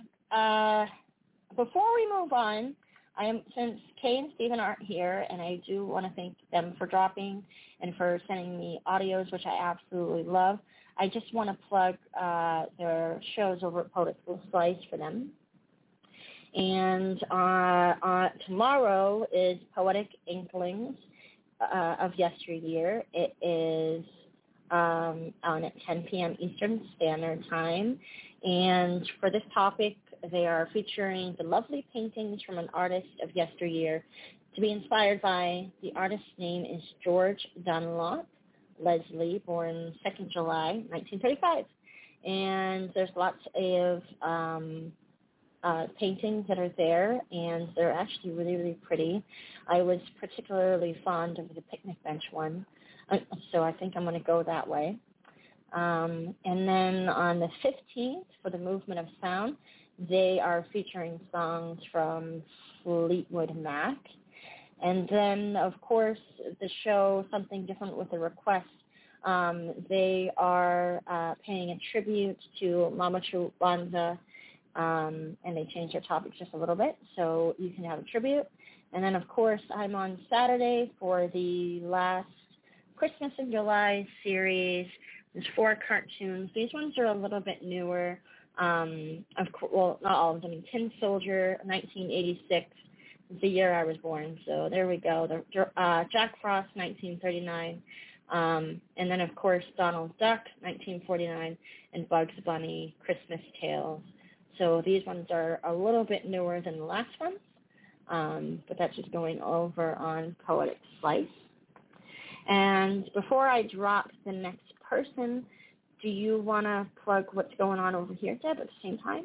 before we move on, since Kay and Stephen aren't here, and I do want to thank them for dropping and for sending me audios, which I absolutely love, I just want to plug their shows over at Poetical Slice for them. And tomorrow is Poetic Inklings of Yesteryear. It is on at 10 p.m. Eastern Standard Time. And for this topic, they are featuring the lovely paintings from an artist of yesteryear to be inspired by. The artist's name is George Dunlop Leslie, born 2nd July, 1935. And there's lots of paintings that are there, and they're actually really, really pretty. I was particularly fond of the picnic bench one, so I think I'm going to go that way. And then on the 15th, for the Movement of Sound, they are featuring songs from Fleetwood Mac. And then, of course, the show, Something Different with a Request, they are paying a tribute to Mama Chubanza, and they changed their topic just a little bit, so you can have a tribute. And then, of course, I'm on Saturday for the last Christmas in July series. There's 4 cartoons. These ones are a little bit newer. Well, not all of them. Tin Soldier, 1986, is the year I was born. So there we go. Jack Frost, 1939. And then, of course, Donald Duck, 1949, and Bugs Bunny, Christmas Tales. So these ones are a little bit newer than the last ones, but that's just going over on Poetic Slice. And before I drop the next person, do you want to plug what's going on over here, Deb, at the same time?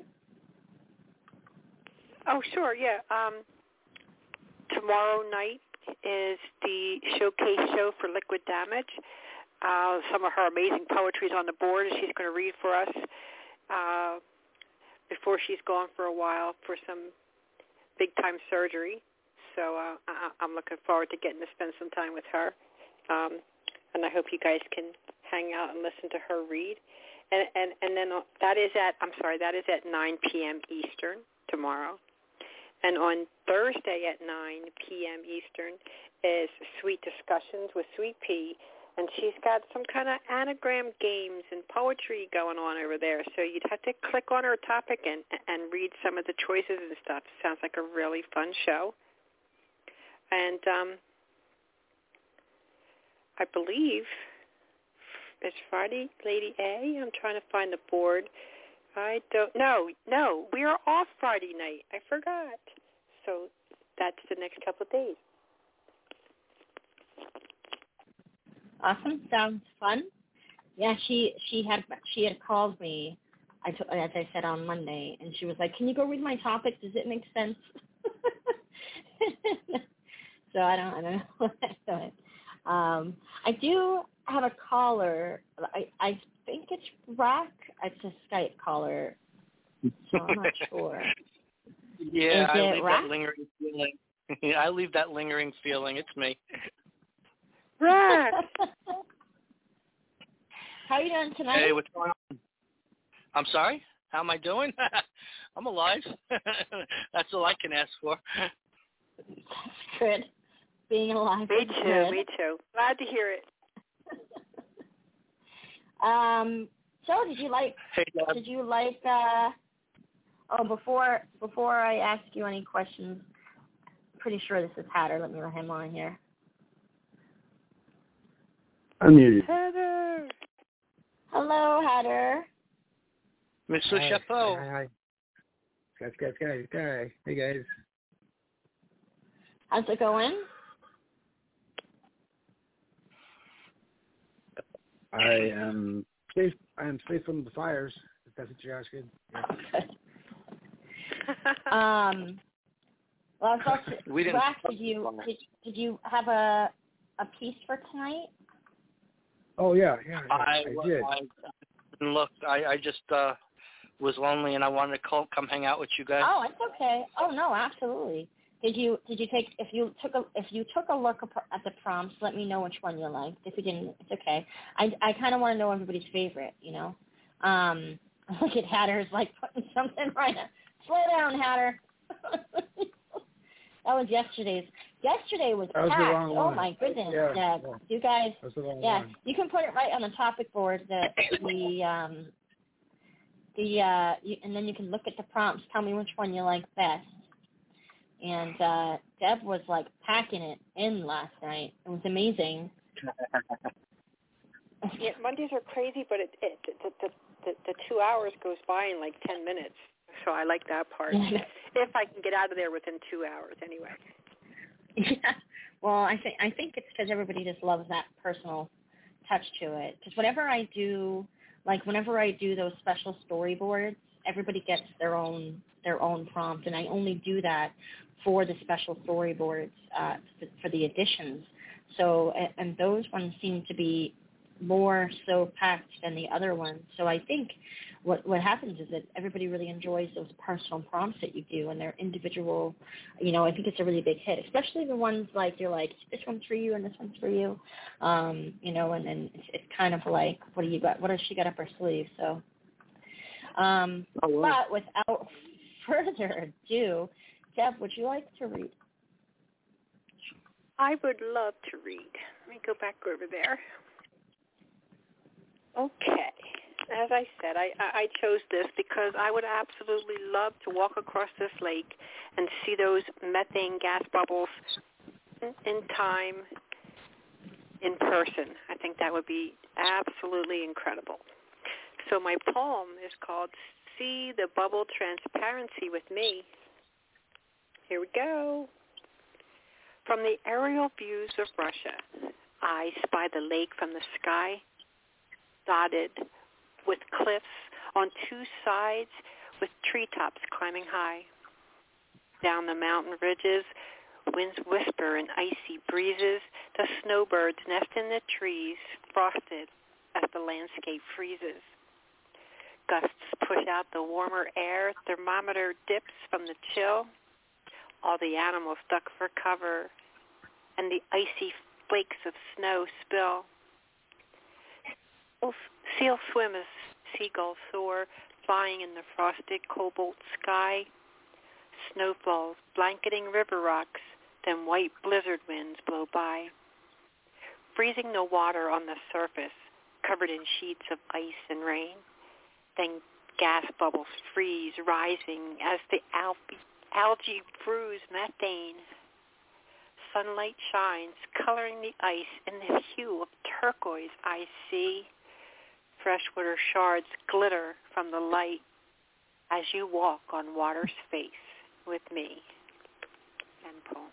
Oh, sure, yeah. Tomorrow night is the showcase show for Liquid Damage. Some of her amazing poetry is on the board, and she's going to read for us before she's gone for a while for some big-time surgery. So I'm looking forward to getting to spend some time with her. And I hope you guys can hang out and listen to her read. And then that is at 9 p.m. Eastern tomorrow. And on Thursday at 9 p.m. Eastern is Sweet Discussions with Sweet Pea. And she's got some kind of anagram games and poetry going on over there. So you'd have to click on her topic and read some of the choices and stuff. Sounds like a really fun show. And I believe it's Friday, Lady A. I'm trying to find the board. I don't know. No, we are off Friday night. I forgot. So that's the next couple of days. Awesome. Sounds fun. Yeah, she had called me, as I said, on Monday, and she was like, "Can you go read my topic? Does it make sense?" So I don't know. I do have a caller. I think it's Rock. It's a Skype caller, so I'm not sure. Yeah, I leave Rock? that lingering feeling. I leave that lingering feeling. It's me. Rock! How are you doing tonight? Hey, what's going on? I'm sorry? How am I doing? I'm alive. That's all I can ask for. That's good. Being alive Me is too, good. me too. Glad to hear it. So did you like before I ask you any questions, pretty sure this is Hatter. Let me let him on here. Unmuted. Heather! Hello, Hatter. Mr. Chapeau. Hi. Guys. Hey, guys. How's it going? I am safe. I am safe from the fires. If that's what you're asking. Yeah. Well, I was about to We didn't. ask, did you have a piece for tonight? Oh yeah. I did. Look, I just was lonely and I wanted to come hang out with you guys. Oh, it's okay. Oh no, absolutely. Did you take if you took a look at the prompts? Let me know which one you liked. If you didn't, it's okay. I kind of want to know everybody's favorite. You know. Look at Hatter's like putting something right now. Slow down, Hatter. That was yesterday's. Yesterday was that was packed. the wrong Oh one. my goodness. Yeah. You guys. That was the wrong Yeah, one. you can put it right on the topic board. And then you can look at the prompts. Tell me which one you like best. And Deb was like packing it in last night. It was amazing. Yeah, Mondays are crazy, but the 2 hours goes by in like 10 minutes. So I like that part. If I can get out of there within 2 hours, anyway. Yeah. Well, I think it's because everybody just loves that personal touch to it. Because whenever I do those special storyboards, everybody gets their own prompt, and I only do that for the special storyboards for the editions. So, and those ones seem to be more so packed than the other ones. So I think what happens is that everybody really enjoys those personal prompts that you do, and they're individual. I think it's a really big hit, especially the ones like you're like, this one's for you and this one's for you, and then it's kind of like, what do you got? What has she got up her sleeve? So, but without further ado, Deb, would you like to read? I would love to read. Let me go back over there. Okay. As I said, I chose this because I would absolutely love to walk across this lake and see those methane gas bubbles in time, in person. I think that would be absolutely incredible. So my poem is called See the Bubble Transparency with Me. Here we go. From the aerial views of Russia, I spy the lake from the sky, dotted with cliffs on two sides with treetops climbing high. Down the mountain ridges, winds whisper in icy breezes. The snowbirds nest in the trees, frosted as the landscape freezes. Gusts push out the warmer air, thermometer dips from the chill. All the animals duck for cover, and the icy flakes of snow spill. Seals swim as seagulls soar, flying in the frosted cobalt sky. Snow falls, blanketing river rocks, then white blizzard winds blow by, freezing the water on the surface, covered in sheets of ice and rain. Then gas bubbles freeze, rising as the algae brews methane. Sunlight shines, coloring the ice in the hue of turquoise I see. Freshwater shards glitter from the light as you walk on water's face with me. End poem.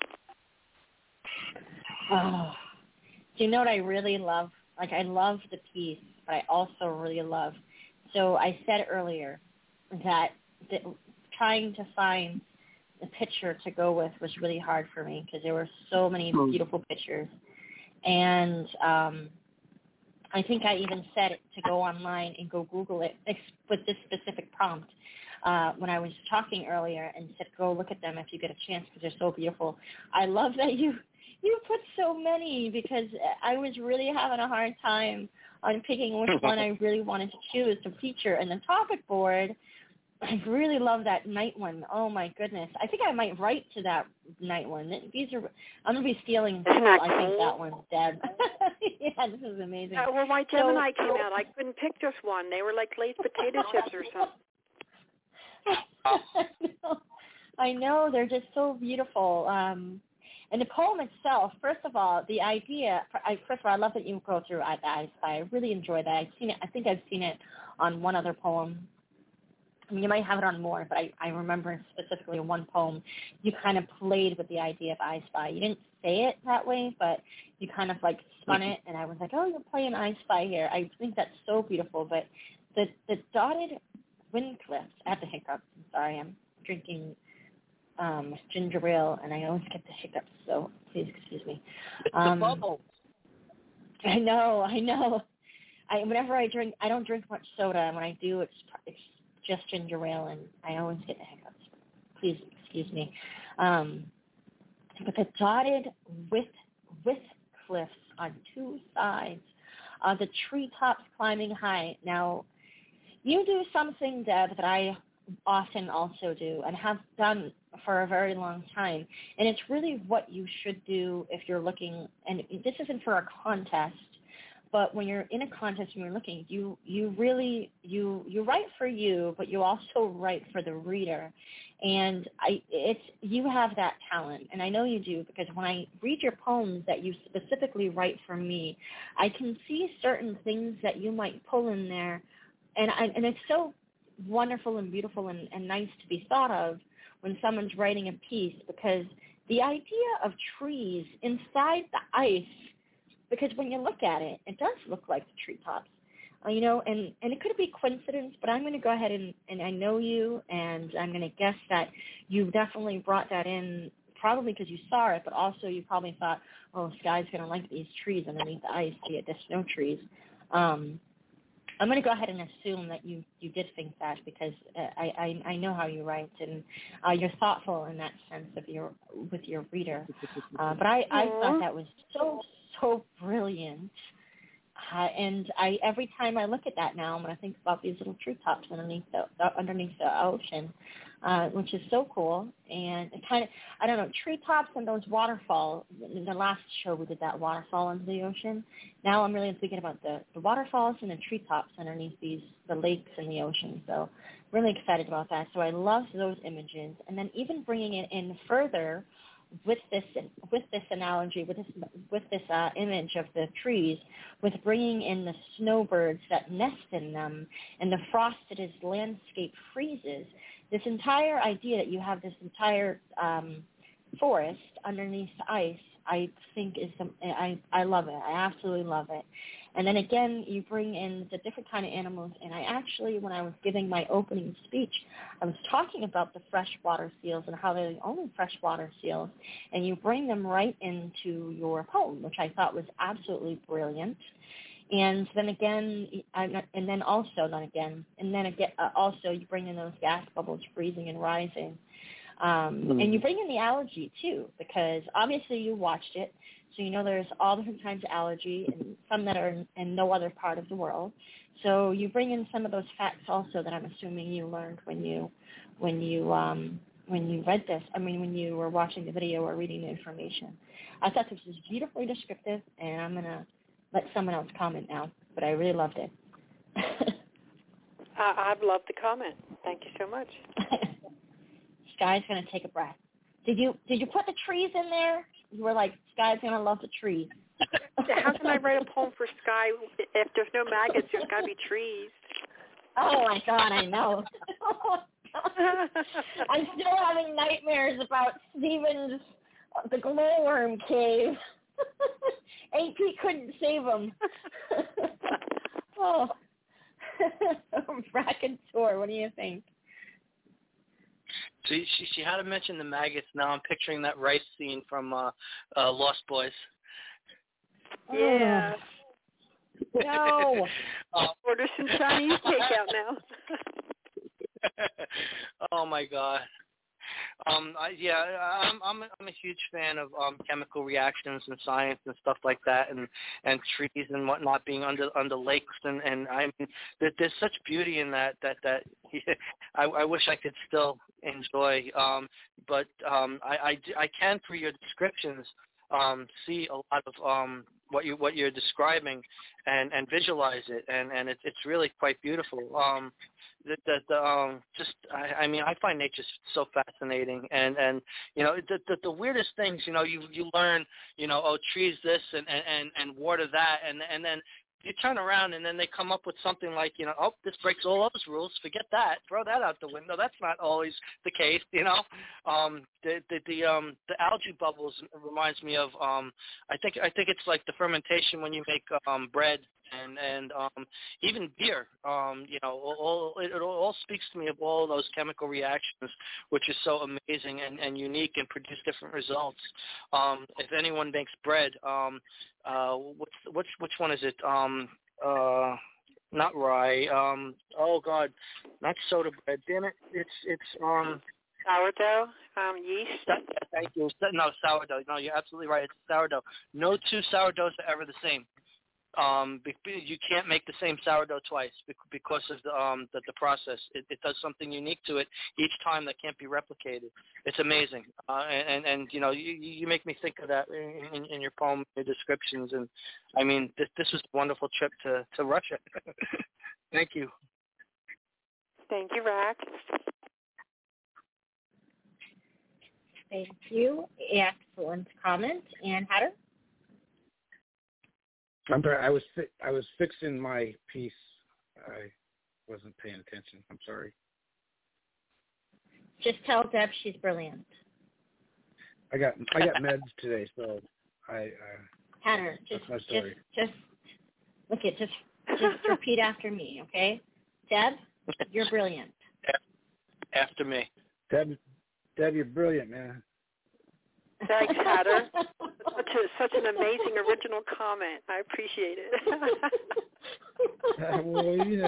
Oh, do you know what I really love? Like, I love the piece, but I also really love. So I said earlier that trying to find the picture to go with was really hard for me because there were so many beautiful pictures. And I think I even said it to go online and go Google it with this specific prompt when I was talking earlier, and said go look at them if you get a chance because they're so beautiful. I love that you put so many because I was really having a hard time on picking which one I really wanted to choose to feature in the topic board. I really love that night one. Oh my goodness! I think I might write to that night one. I'm gonna be stealing. Isn't that cool? I think that one, Deb. Yeah, this is amazing. Well, my Gemini came out. I couldn't pick just one. They were like Lay's potato chips or something. I know they're just so beautiful. And the poem itself, first of all, the idea. First of all, I love that you go through I really enjoy that. I've seen it. I think I've seen it on one other poem. I mean, you might have it on more, but I remember specifically in one poem, you kind of played with the idea of I Spy. You didn't say it that way, but you kind of like spun it, and I was like, oh, you're playing I Spy here. I think that's so beautiful. But the dotted wind cliffs, I have the hiccups. I'm sorry, I'm drinking ginger ale, and I always get the hiccups, so please excuse me. It's the bubble. I know. Whenever I drink, I don't drink much soda, and when I do, it's just ginger ale, and I always get the hiccups. Please excuse me. But the dotted with cliffs on two sides, the treetops climbing high. Now, you do something, Deb, that I often also do and have done for a very long time, and it's really what you should do if you're looking, and this isn't for a contest, but when you're in a contest and you're looking, you write for you, but you also write for the reader. And you have that talent, and I know you do, because when I read your poems that you specifically write for me, I can see certain things that you might pull in there, and it's so wonderful and beautiful and nice to be thought of when someone's writing a piece, because the idea of trees inside the ice, because when you look at it, it does look like the treetops. You know, and it could be coincidence, but I'm going to go ahead and I know you, and I'm going to guess that you definitely brought that in probably because you saw it, but also you probably thought, oh, Sky's going to like these trees underneath the ice, the snow trees. I'm going to go ahead and assume that you did think that, because I know how you write, and you're thoughtful in that sense with your reader. But I thought that was so brilliant. And every time I look at that now, I'm going to think about these little treetops underneath the ocean, which is so cool. And it kind of, I don't know, treetops and those waterfalls. In the last show, we did that waterfall into the ocean. Now I'm really thinking about the waterfalls and the treetops underneath the lakes and the ocean. So really excited about that. So I love those images. And then even bringing it in further with this analogy, with this image of the trees, with bringing in the snowbirds that nest in them, and the frost that is landscape freezes. This entire idea that you have this entire forest underneath the ice, I think I love it. I absolutely love it. And then again, you bring in the different kind of animals. And I actually, when I was giving my opening speech, I was talking about the freshwater seals and how they're the only freshwater seals. And you bring them right into your poem, which I thought was absolutely brilliant. And then again, also you bring in those gas bubbles freezing and rising. And you bring in the algae, too, because obviously you watched it, so you know there's all different kinds of algae, and some that are in no other part of the world. So you bring in some of those facts also that I'm assuming you learned when you read this. I mean, when you were watching the video or reading the information. I thought this was beautifully descriptive, and I'm going to let someone else comment now, but I really loved it. I've loved the comment. Thank you so much. Sky's going to take a breath. Did you put the trees in there? You were like, Sky's going to love the trees. How can I write a poem for Sky if there's no maggots? There's got to be trees. Oh, my God, I know. I'm still having nightmares about Stephen's the glowworm cave. AP couldn't save him. Oh. Raconteur, what do you think? She had to mention the maggots. Now I'm picturing that rice scene from Lost Boys. Yeah. No. Order some Chinese takeout now. Oh my God. I'm a huge fan of chemical reactions and science and stuff like that, and trees and whatnot being under lakes, and I mean there's such beauty in that I wish I could still enjoy, but I can, through your descriptions, see a lot of what you're describing and visualize it, and it's really quite beautiful. I find nature so fascinating, and you know the weirdest things, you know, you learn, you know, oh, trees this and water that, and then you turn around and then they come up with something like, you know, oh, this breaks all those rules, forget that, throw that out the window. That's not always the case, you know. The algae bubbles reminds me of I think it's like the fermentation when you make bread and even beer. You know, it all speaks to me of all those chemical reactions, which is so amazing and unique and produce different results. If anyone makes bread, which one is it? Not rye. Oh God, not soda bread. Damn it! It's sourdough. Yeast. Thank you. No, sourdough. No, you're absolutely right. It's sourdough. No two sourdoughs are ever the same. You can't make the same sourdough twice because of the process. It does something unique to it each time that can't be replicated. It's amazing, and you know, you make me think of that in your poem, your descriptions, and I mean this was a wonderful trip to Russia. Thank you. Thank you, Rack. Thank you. Excellent comment. And Hatter? I'm sorry, I was fixing my piece. wasn't paying attention. I'm sorry. Just tell Deb she's brilliant. I got meds today, so Tanner, that's my story. Just repeat after me, okay? Deb, you're brilliant. After me. Deb, you're brilliant, man. Thanks, Hatter. Such an amazing original comment. I appreciate it. Well, yeah.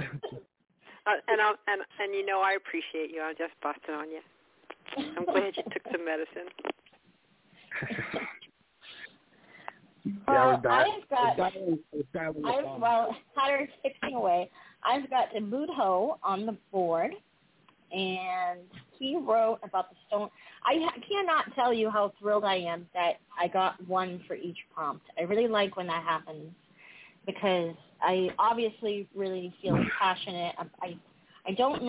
And you know I appreciate you. I'm just busting on you. I'm glad you took some medicine. Well, while Hatter's fixing away, I've got the Budho on the board, and he wrote about the stone. I cannot tell you how thrilled I am that I got one for each prompt. I really like when that happens because I obviously really feel passionate. I don't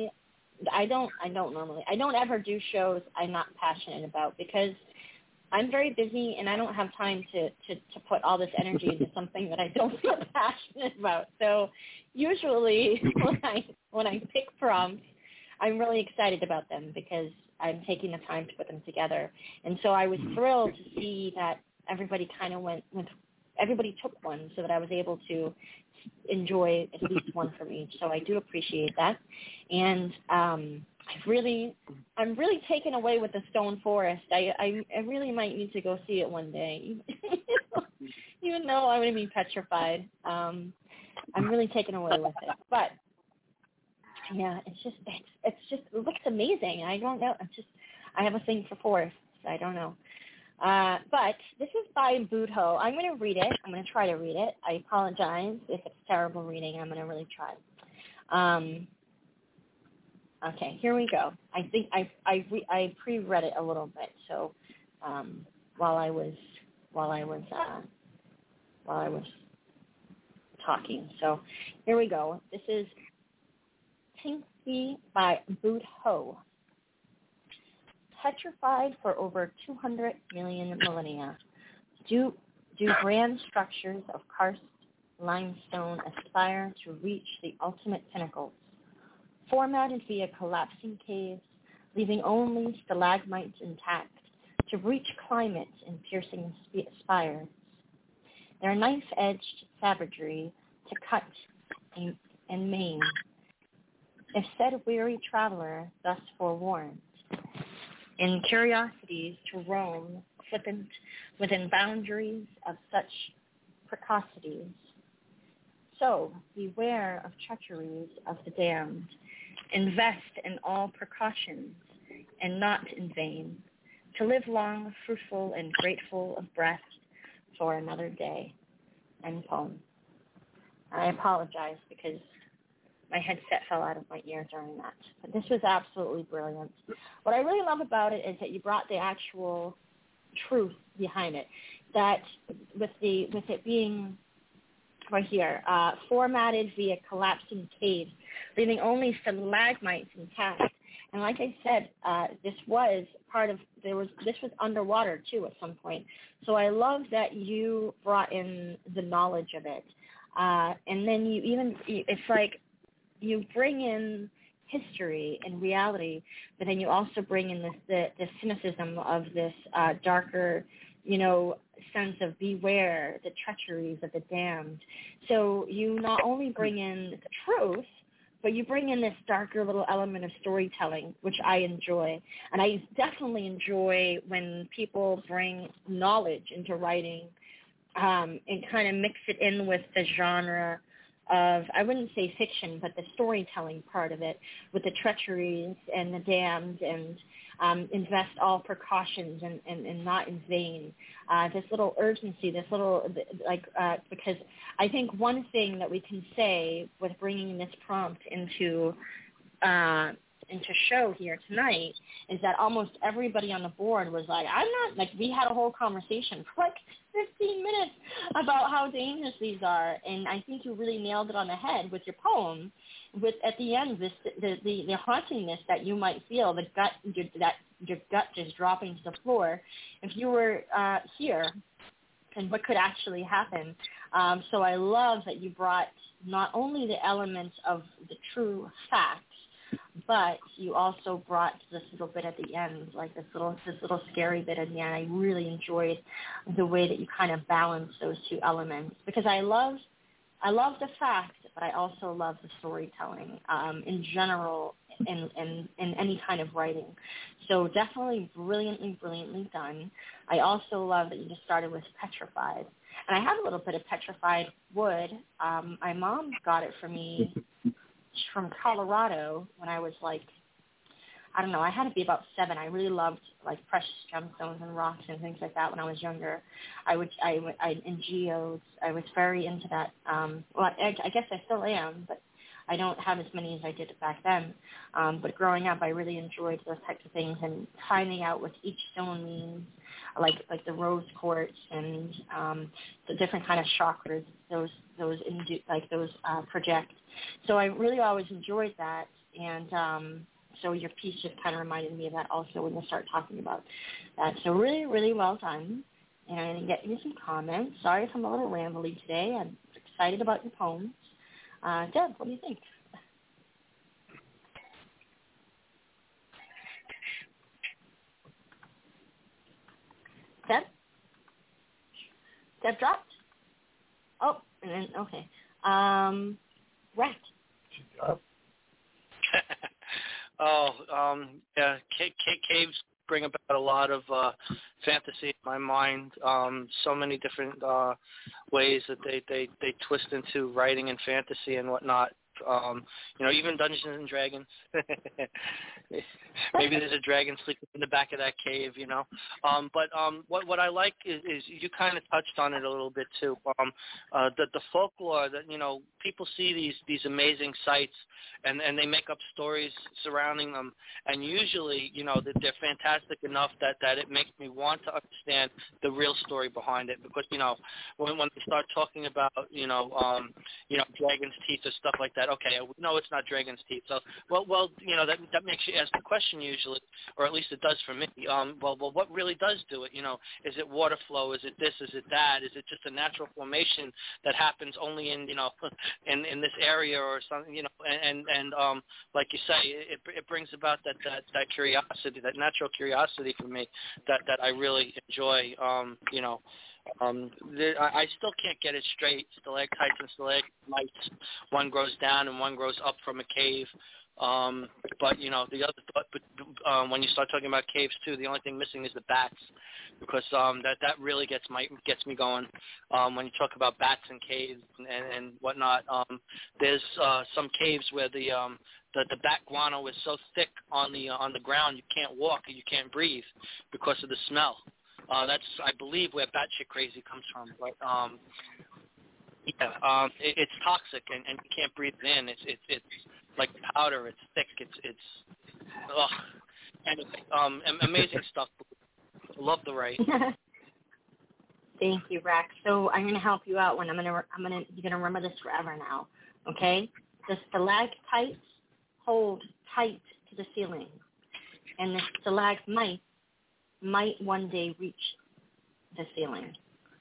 ever do shows I'm not passionate about because I'm very busy and I don't have time to put all this energy into something that I don't feel passionate about. So usually when I pick prompts, I'm really excited about them because I'm taking the time to put them together. And so I was thrilled to see that everybody kind of everybody took one so that I was able to enjoy at least one from each. So I do appreciate that. And I'm really taken away with the Stone Forest. I really might need to go see it one day, even though I'm going to be petrified. I'm really taken away with it. But yeah, it looks amazing. I don't know. I have a thing for forests. I don't know. But this is by Budho. I'm going to read it. I'm going to try to read it. I apologize if it's terrible reading. I'm going to really try. Okay, here we go. I think I pre-read it a little bit. So while I was talking. So here we go. This is Tinky by Budho. Petrified for over 200 million millennia, do grand structures of karst limestone aspire to reach the ultimate pinnacles, formatted via collapsing caves, leaving only stalagmites intact to reach climates in piercing spires. Their knife-edged savagery to cut and maim, if said weary traveler thus forewarned, in curiosities to roam flippant within boundaries of such precocities. So beware of treacheries of the damned. Invest in all precautions, and not in vain, to live long, fruitful, and grateful of breath for another day. End poem. I apologize because my headset fell out of my ear during that. But this was absolutely brilliant. What I really love about it is that you brought the actual truth behind it. That with it being right here, formatted via collapsing caves, leaving only stalagmites intact. And like I said, this was underwater too at some point. So I love that you brought in the knowledge of it. And then it's like you bring in history and reality, but then you also bring in the cynicism of this darker, sense of beware, the treacheries of the damned. So you not only bring in the truth, but you bring in this darker little element of storytelling, which I enjoy. And I definitely enjoy when people bring knowledge into writing and kind of mix it in with the genre of, I wouldn't say fiction, but the storytelling part of it, with the treacheries and the damned, and invest all precautions and not in vain. This little urgency, because I think one thing that we can say with bringing this prompt into show here tonight is that almost everybody on the board was like, we had a whole conversation for 15 minutes about how dangerous these are, and I think you really nailed it on the head with your poem. With at the end, the hauntingness that you might feel, your gut just dropping to the floor. If you were here and what could actually happen. So I love that you brought not only the elements of the true facts, but you also brought this little bit at the end, like this little scary bit at the end. I really enjoyed the way that you kind of balanced those two elements, because I love the fact, but I also love the storytelling in general in any kind of writing. So definitely brilliantly done. I also love that you just started with petrified. And I have a little bit of petrified wood. My mom got it for me from Colorado when I was like, I don't know, I had to be about 7. I really loved like precious gemstones and rocks and things like that when I was younger. In geodes, I was very into that. Well, I guess I still am, but I don't have as many as I did back then. But growing up, I really enjoyed those types of things and finding out what each stone means, like the rose quartz and the different kind of chakras those project. So I really always enjoyed that, and so your piece just kind of reminded me of that also when you start talking about that. So really, really well done. And I'm going to get you some comments. Sorry if I'm a little rambly today. I'm excited about your poems. Deb, what do you think? Deb dropped? Oh, and then, okay. Rat. She dropped. Yeah, caves bring about a lot of fantasy in my mind. So many different ways that they twist into writing and fantasy and whatnot. Even Dungeons and Dragons. Maybe there's a dragon sleeping in the back of that cave, But what I like is you kind of touched on it a little bit too. The folklore that people see these amazing sites and they make up stories surrounding them, and usually that they're fantastic enough that it makes me want to understand the real story behind it, because when they start talking about dragon's teeth or stuff like that, okay, no, it's not dragon's teeth. So that makes you ask the question usually, or at least it does for me. Well, what really does do it? Is it water flow? Is it this? Is it that? Is it just a natural formation that happens only in in this area or something? And like you say, it brings about that curiosity, that natural curiosity for me that I really enjoy. I still can't get it straight. Stalactites and stalagmites, one grows down and one grows up from a cave. But the other, when you start talking about caves too, the only thing missing is the bats, because that really gets me going. When you talk about bats and caves and whatnot, there's some caves where the bat guano is so thick on the ground you can't walk and you can't breathe because of the smell. That's, I believe, where batshit crazy comes from. But it's toxic and you can't breathe it in. It's like powder. It's thick. Anyway, amazing stuff. Love the write. Thank you, Rex. So I'm gonna help you out. You're gonna remember this forever now. Okay? The stalactites hold tight to the ceiling, and the stalagmites might one day reach the ceiling.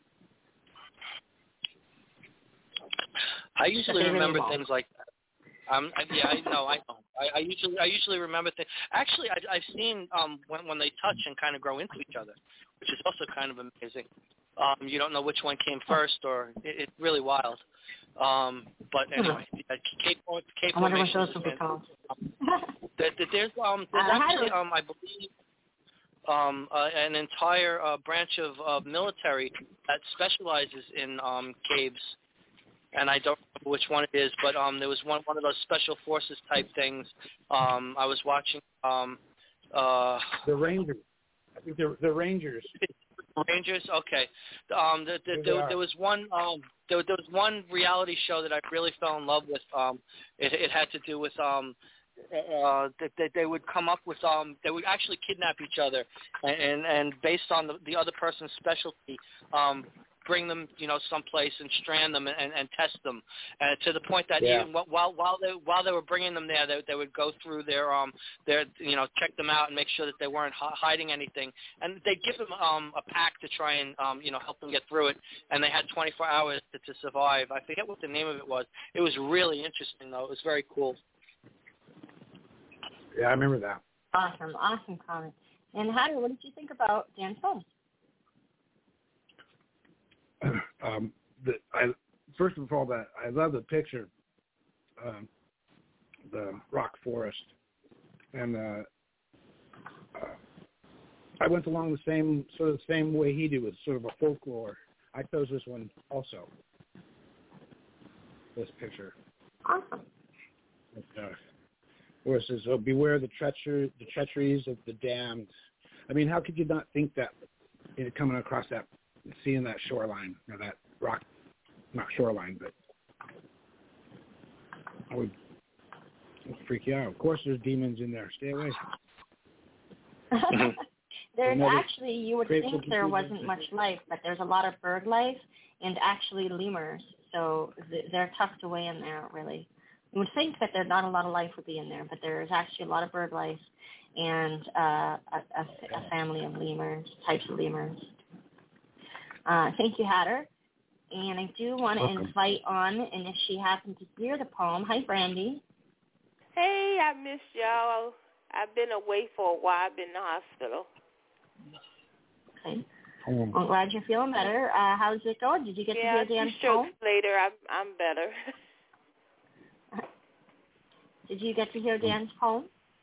I usually remember things like that. I know. I usually remember things. Actually, I've seen when they touch and kind of grow into each other, which is also kind of amazing. You don't know which one came first, or it's really wild. But anyway, Cape I wonder what those will be called. There's actually, I believe, an entire branch of military that specializes in caves, and I don't remember which one it is, but there was one of those special forces type things. I was watching the Rangers. I think the Rangers. Rangers, okay. There was one. There was one reality show that I really fell in love with. It had to do with that they would come up with they would actually kidnap each other, and based on the other person's specialty, bring them, someplace and strand them and test them, to the point that Yeah. even while they were bringing them there, they would go through their check them out and make sure that they weren't hiding anything, and they'd give them a pack to try and help them get through it, and they had 24 hours to survive. I forget what the name of it was. It was really interesting though. It was very cool. Yeah, I remember that. Awesome comment. And Hatter, what did you think about Dan's poem? First of all, I love the picture, the rock forest, and I went along the same way he did with sort of a folklore. I chose this one also. This picture. Awesome. Where it says, "Oh, beware the treacheries of the damned." I mean, how could you not think that coming across that, seeing that shoreline or that rock, not shoreline, but I would freak you out. Of course, there's demons in there. Stay away. There's actually, you would think there wasn't much life, but there's a lot of bird life and actually lemurs. So they're tucked away in there, really. You would think that there's not a lot of life would be in there, but there's actually a lot of bird life and a family of lemurs, types of lemurs. Thank you, Hatter. And I do want to invite on, and if she happens to hear the poem, hi, Brandy. Hey, I missed y'all. I've been away for a while. I've been in the hospital. Okay. I'm glad you're feeling better. How's it going? Did you get to hear Dan's poem? 2 strokes later, I'm better. Did you get to hear Dan's poem?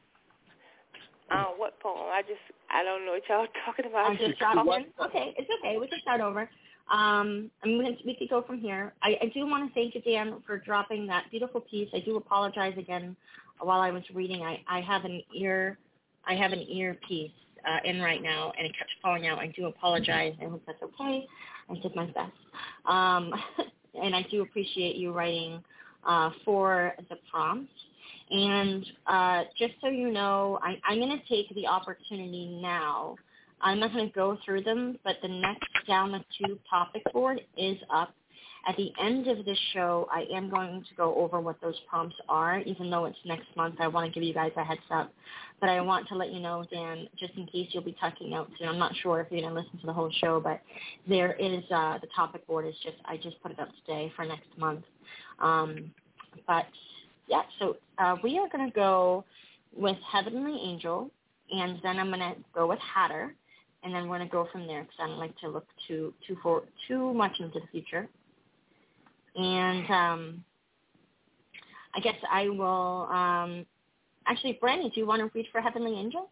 What poem? I don't know what y'all are talking about. Okay, it's okay. We can start over. We could go from here. I do want to thank you, Dan, for dropping that beautiful piece. I do apologize again while I was reading. I have an earpiece in right now, and it kept falling out. I do apologize. I hope that's okay. I did my best. And I do appreciate you writing for the prompt. And just so you know, I'm going to take the opportunity now. I'm not going to go through them, but the next Down the Tube topic board is up. At the end of this show, I am going to go over what those prompts are, even though it's next month. I want to give you guys a heads up. But I want to let you know, Dan, just in case you'll be tucking out soon. I'm not sure if you're going to listen to the whole show, but there is the topic board. I just put it up today for next month. But yeah, so we are going to go with Heavenly Angel, and then I'm going to go with Hatter, and then we're going to go from there because I don't like to look too much into the future. And I guess I will actually, Brandy, do you want to read for Heavenly Angel?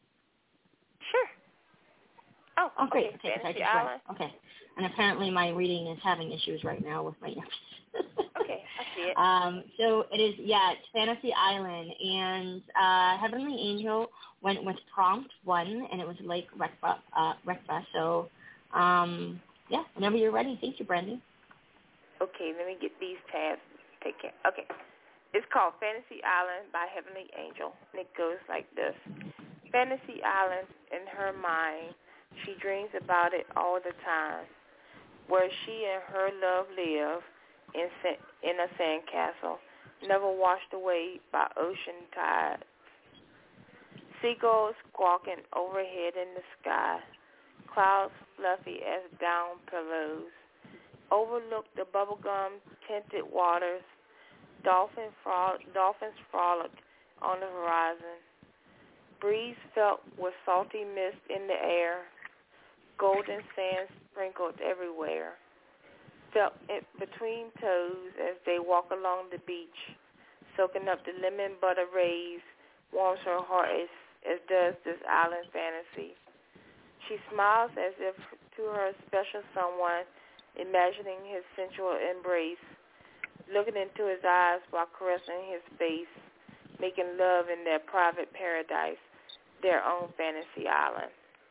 Sure. Oh, great. Okay, I just read. Okay. And apparently my reading is having issues right now with my ears. Okay, I see it. So it is, it's Fantasy Island, and Heavenly Angel went with prompt 1, and it was Lake Rekba. So, whenever you're ready. Thank you, Brandy. Okay, let me get these tabs. Take care. Okay. It's called Fantasy Island by Heavenly Angel. And it goes like this. Fantasy Island, in her mind, she dreams about it all the time, where she and her love live in a sandcastle, never washed away by ocean tides. Seagulls squawking overhead in the sky, clouds fluffy as down pillows. Overlook the bubblegum-tinted waters, dolphins frolic on the horizon. Breeze felt with salty mist in the air, golden sand sprinkled everywhere. Felt it between toes as they walk along the beach, soaking up the lemon butter rays, warms her heart as does this island fantasy. She smiles as if to her special someone, imagining his sensual embrace, looking into his eyes while caressing his face, making love in their private paradise, their own fantasy island.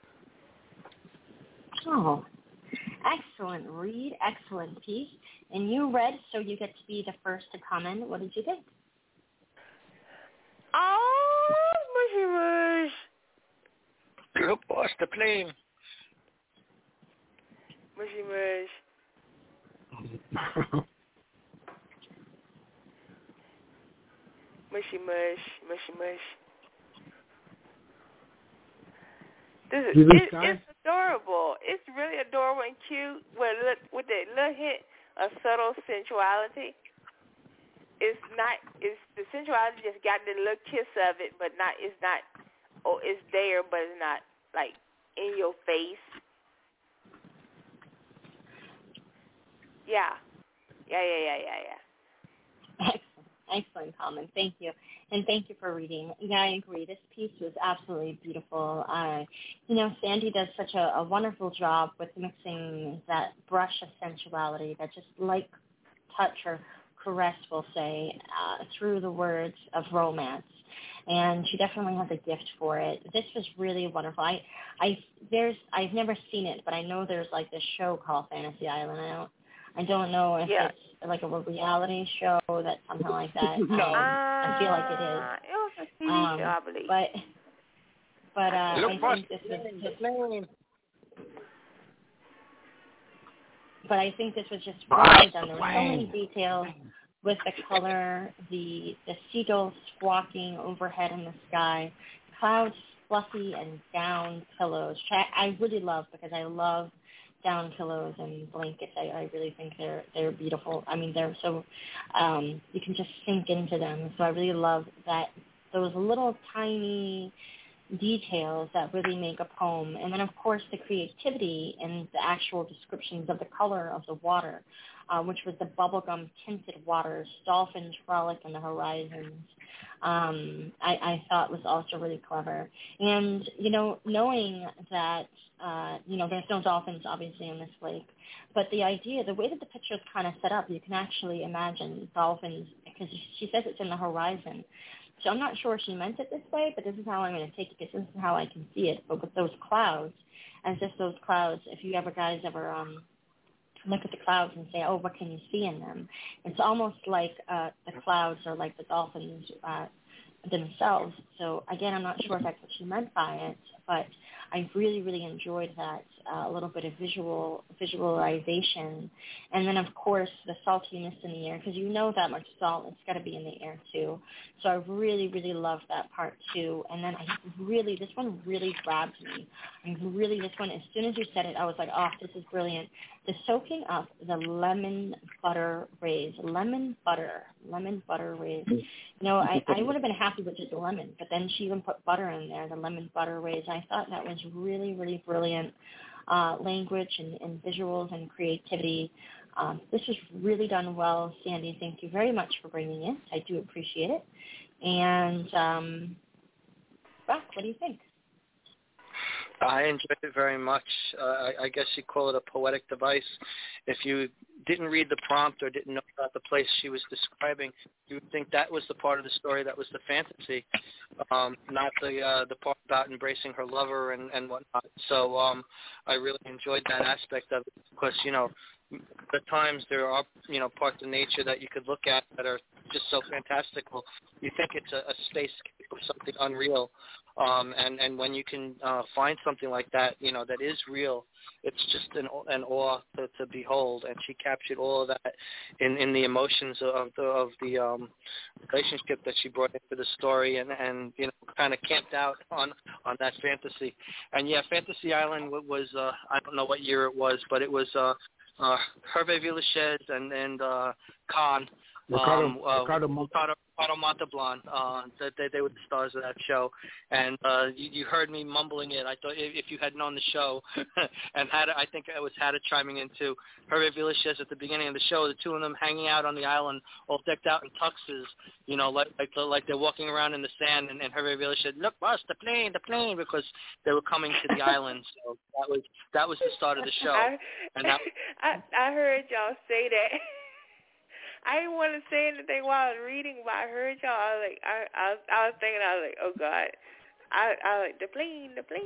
Oh, excellent read, excellent piece. And you read, so you get to be the first to comment. What did you think? Oh, mushy mush. Look, boss, the plane. Mushy mush. Mushy mush, mushy mush. It's adorable. It's really adorable and cute. With that little hint of subtle sensuality. It's the sensuality just got the little kiss of it, but it's there, but it's not like in your face. Yeah. Excellent comment. Thank you. And thank you for reading. Yeah, I agree. This piece was absolutely beautiful. Sandy does such a wonderful job with mixing that brush of sensuality, that just light touch or caress, we'll say, through the words of romance. And she definitely has a gift for it. This was really wonderful. I've never seen it, but I know there's like this show called Fantasy Island. I don't know if it's like a reality show that something like that. No. I feel like it is. It was a TV show, I believe. But I think this was But I think this was just really done. There were so many details with the color, the seagulls squawking overhead in the sky, clouds fluffy and down pillows. I really love, because I love down pillows and blankets. I really think they're beautiful. I mean, they're so you can just sink into them. So I really love that, those little tiny details that really make a poem. And then, of course, the creativity and the actual descriptions of the color of the water, which was the bubblegum tinted waters, dolphins frolic in the horizons. I thought was also really clever. And, knowing that, there's no dolphins, obviously, in this lake, but the way that the picture is kind of set up, you can actually imagine dolphins, because she says it's in the horizon. So I'm not sure she meant it this way, but this is how I'm going to take it, because this is how I can see it. But with those clouds, as if those clouds, if you guys ever look at the clouds and say, oh, what can you see in them? It's almost like the clouds are like the dolphins themselves. So, again, I'm not sure if that's what she meant by it, but I really, really enjoyed that, a little bit of visualization. And then, of course, the saltiness in the air, because that much salt, it's got to be in the air, too. So I really, really loved that part, too. And then this one really grabbed me. This one, as soon as you said it, I was like, oh, this is brilliant. The soaking up the lemon butter rays. Lemon butter rays. I would have been happy with just a lemon, but then she even put butter in there, the lemon butter rays. I thought that was really, really brilliant language and visuals and creativity. This was really done well, Sandy. Thank you very much for bringing it. I do appreciate it. And, Brock, what do you think? I enjoyed it very much. I guess you call it a poetic device. If you didn't read the prompt or didn't know about the place she was describing, you would think that was the part of the story that was the fantasy, not the part about embracing her lover and whatnot. So I really enjoyed that aspect of it, because, at times there are, parts of nature that you could look at that are just so fantastical. You think it's a spacescape or something unreal. And when you can find something like that, that is real, it's just an awe to behold. And she captured all of that in the emotions of the relationship that she brought into the story, and kind of camped out on that fantasy. And yeah, Fantasy Island was I don't know what year it was, but it was Hervé Villechaize and Khan. Ricardo Montalban, they were the stars of that show, and you heard me mumbling it. I thought if you had known the show, and I think it was Hada chiming in too. Hervé Villechaize at the beginning of the show, the two of them hanging out on the island, all decked out in tuxes, like they're walking around in the sand, and Hervé Villechaize said, "Look, boss, the plane," because they were coming to the island. So that was the start of the show. I heard y'all say that. I didn't want to say anything while I was reading, but I heard y'all. I was thinking, oh God, I like the plane.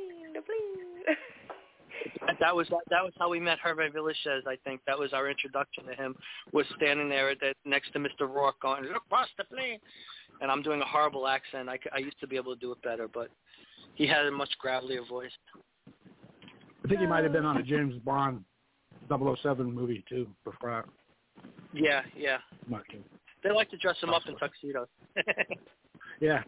That was how we met Hervé Villechaize. I think that was our introduction to him. Was standing there next to Mr. Rourke, going, "Look, boss, the plane," and I'm doing a horrible accent. I used to be able to do it better, but he had a much gravelier voice. I think he might have been on a James Bond 007 movie too before. Yeah. Mocking. They like to dress them up in tuxedos. Yeah.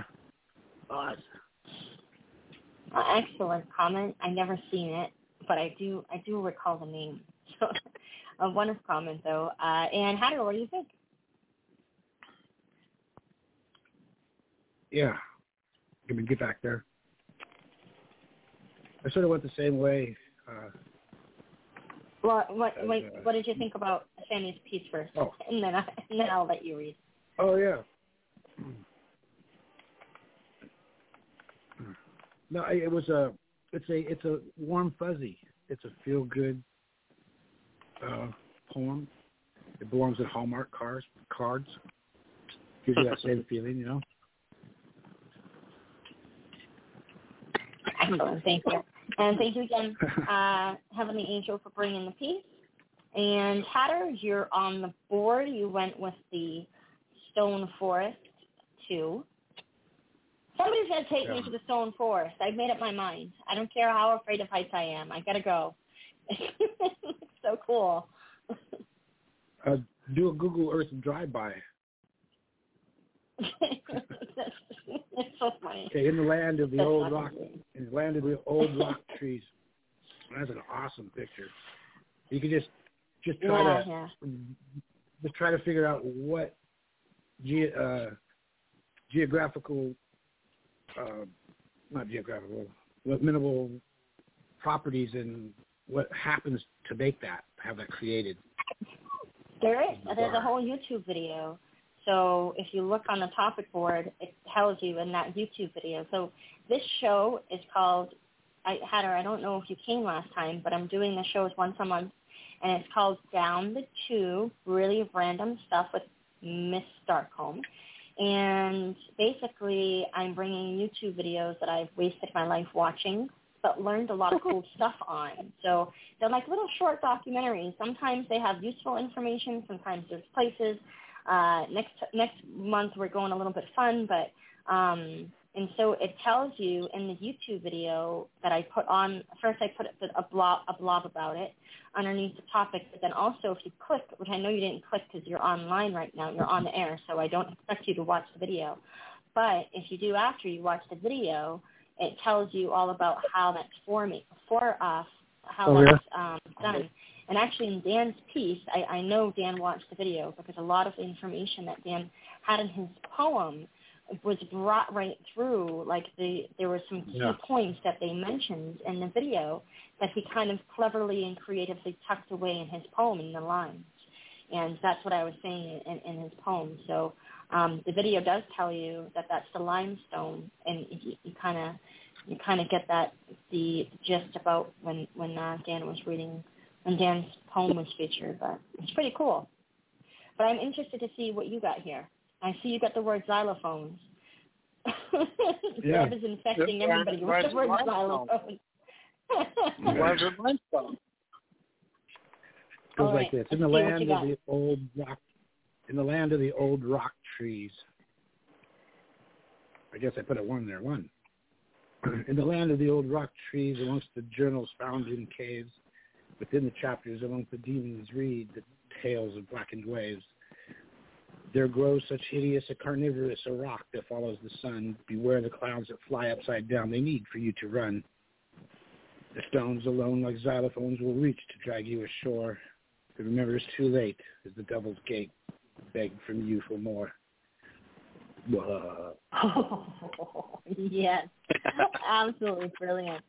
Excellent comment. I've never seen it, but I do recall the name. So, one of comment though. And Hatter, what do you think? Yeah. Let me get back there. I sort of went the same way. Well, what did you think about Sammy's piece first? Oh. And then I'll let you read. Oh yeah. No, it's a warm fuzzy. It's a feel good poem. It belongs in Hallmark cards. Gives you that same feeling, you know. Excellent, thank you. And thank you again, Heavenly Angel, for bringing the piece. And Hatter, you're on the board. You went with the Stone Forest 2. Somebody's going to take me to the Stone Forest. I've made up my mind. I don't care how afraid of heights I am. I got to go. It's so cool. Do a Google Earth drive-by. It's so funny. Okay, in the land of the old rock trees. That's an awesome picture. You can just try to figure out what what mineral properties and what happens to have that created. There's a whole YouTube video. So if you look on the topic board, it tells you in that YouTube video. So this show is called, Hatter, I don't know if you came last time, but I'm doing the shows once a month, and it's called Down the Tube, really random stuff with Miss Starkholm. And basically, I'm bringing YouTube videos that I've wasted my life watching, but learned a lot of cool stuff on. So they're like little short documentaries. Sometimes they have useful information. Sometimes there's places. Next month we're going a little bit fun, but and so it tells you in the YouTube video that I put on. First, I put a blob about it underneath the topic, but then also if you click, which I know you didn't click because you're online right now, you're on the air, so I don't expect you to watch the video. But if you do after you watch the video, it tells you all about how that's done. And actually in Dan's piece, I know Dan watched the video because a lot of the information that Dan had in his poem was brought right through. Like there were some key points that they mentioned in the video that he kind of cleverly and creatively tucked away in his poem in the lines. And that's what I was saying in his poem. So the video does tell you that that's the limestone, and you kind of get the gist about when Dan was reading, when Dan's poem was featured. But it's pretty cool. But I'm interested to see what you got here. I see you got the word xylophones. Deb is infecting everybody with the word xylophone. Where's the limestone? It goes like this: in the land of the old rock, trees. I guess I put a one there. One. In the land of the old rock trees, amongst the journals found in caves, within the chapters amongst the demons read the tales of blackened waves. There grows such hideous a carnivorous a rock that follows the sun. Beware the clouds that fly upside down. They need for you to run. The stones alone like xylophones will reach to drag you ashore. But remember, it's too late as the devil's gate begged from you for more. Oh, yes. Absolutely brilliant.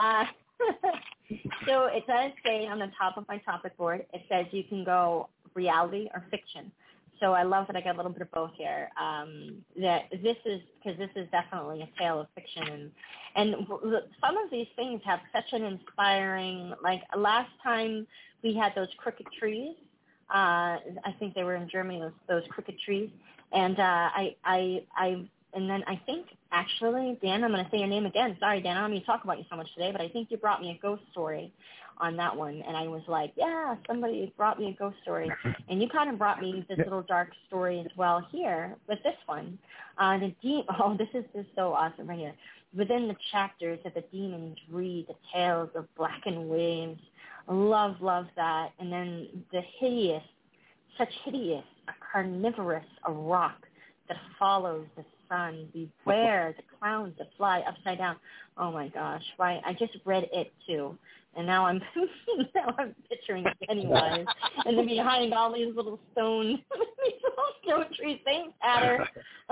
So it does say on the top of my topic board, it says you can go reality or fiction. So I love that I got a little bit of both here. That this is definitely a tale of fiction, and some of these things have such an inspiring. Like last time we had those crooked trees. I think they were in Germany. Those crooked trees, and and then I think actually, Dan, I'm going to say your name again. Sorry, Dan, I don't mean to talk about you so much today, but I think you brought me a ghost story on that one, and I was like, yeah, somebody brought me a ghost story, and you kind of brought me this little dark story as well here with this one. This is so awesome right here. Within the chapters that the demons read the tales of blackened waves. Love that. And then the hideous such hideous, a carnivorous, a rock that follows the sun. Beware the clowns that fly upside down. Oh my gosh! Why? I just read it too, and now I'm picturing Pennywise, and then behind all these little stone trees, same pattern.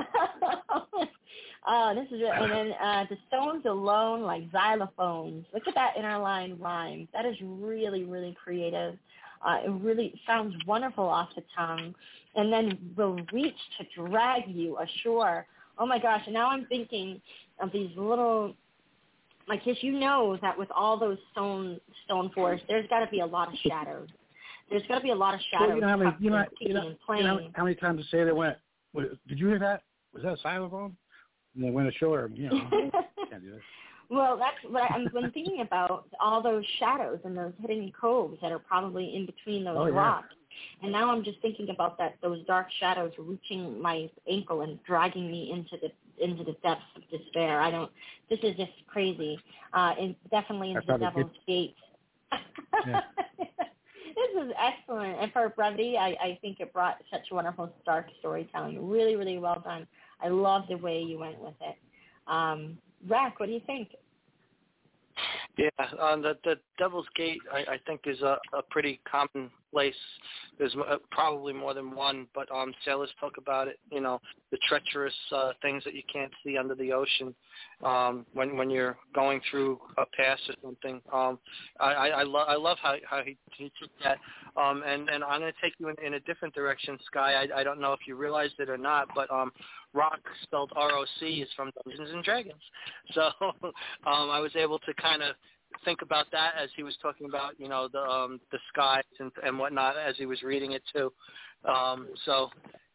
This is it. And then the stones alone like xylophones. Look at that interline rhyme. That is really, really creative. It really sounds wonderful off the tongue, and then will reach to drag you ashore. Oh my gosh! And now I'm thinking of these little, like, because you know that with all those stone forests, there's got to be a lot of shadows. There's got to be a lot of shadows. Well, you know how many times they say they went? Did you hear that? Was that a xylophone? And they went ashore. You know, can't do that. Well, that's what I'm thinking about, all those shadows and those hidden coves that are probably in between those rocks. And now I'm just thinking about those dark shadows reaching my ankle and dragging me into the depths of despair. This is just crazy. And definitely into the Devil's Gate. Yeah. This is excellent. And for brevity, I think it brought such wonderful stark storytelling. Really, really well done. I love the way you went with it. Rack, what do you think? Yeah, the Devil's Gate, I think, is a pretty common place. There's probably more than one, but sailors talk about it, you know, the treacherous things that you can't see under the ocean when you're going through a pass or something. I love how he took that. And I'm going to take you in a different direction, Sky. I don't know if you realized it or not, but Rock, spelled R-O-C, is from Dungeons and Dragons. So I was able to kind of think about that as he was talking about, you know, the skies and whatnot as he was reading it too. So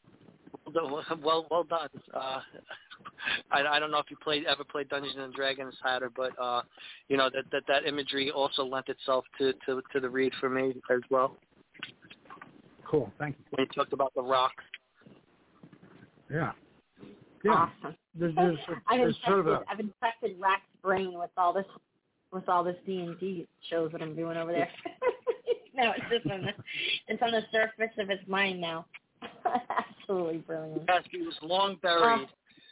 well done. I don't know if you ever played Dungeons and Dragons, Hatter, but you know that imagery also lent itself to the read for me as well. Cool, thank you. When you talked about the rock. Yeah. Awesome. I've infected Rack's brain with all this D&D shows that I'm doing over there. No, it's on the surface of his mind now. Absolutely brilliant. Yes, he was long buried.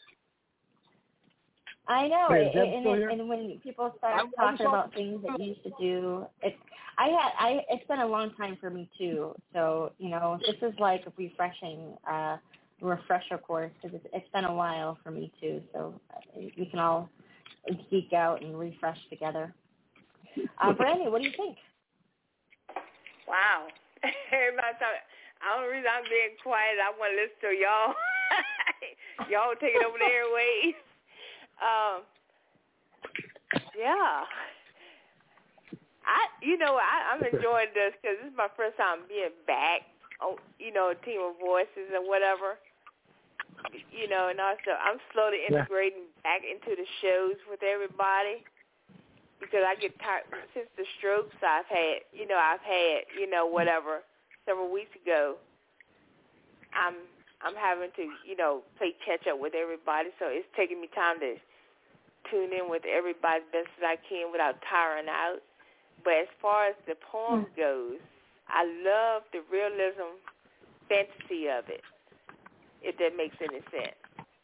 I know, and when people start talking about things that you used to do, it's been a long time for me too. So you know, this is like a refresher course because it's been a while for me too. So we can all geek out and refresh together. Brandy, what do you think? Wow. Everybody's talking. The only reason I'm being quiet, I want to listen to y'all. Y'all take it over the airways. Yeah. I'm enjoying this because this is my first time being back on, a team of voices and whatever. And also I'm slowly integrating back into the shows with everybody because I get tired since the strokes I've had, whatever, several weeks ago. I'm having to, play catch up with everybody, so it's taking me time to tune in with everybody best as I can without tiring out. But as far as the poem goes, I love the realism fantasy of it, if that makes any sense.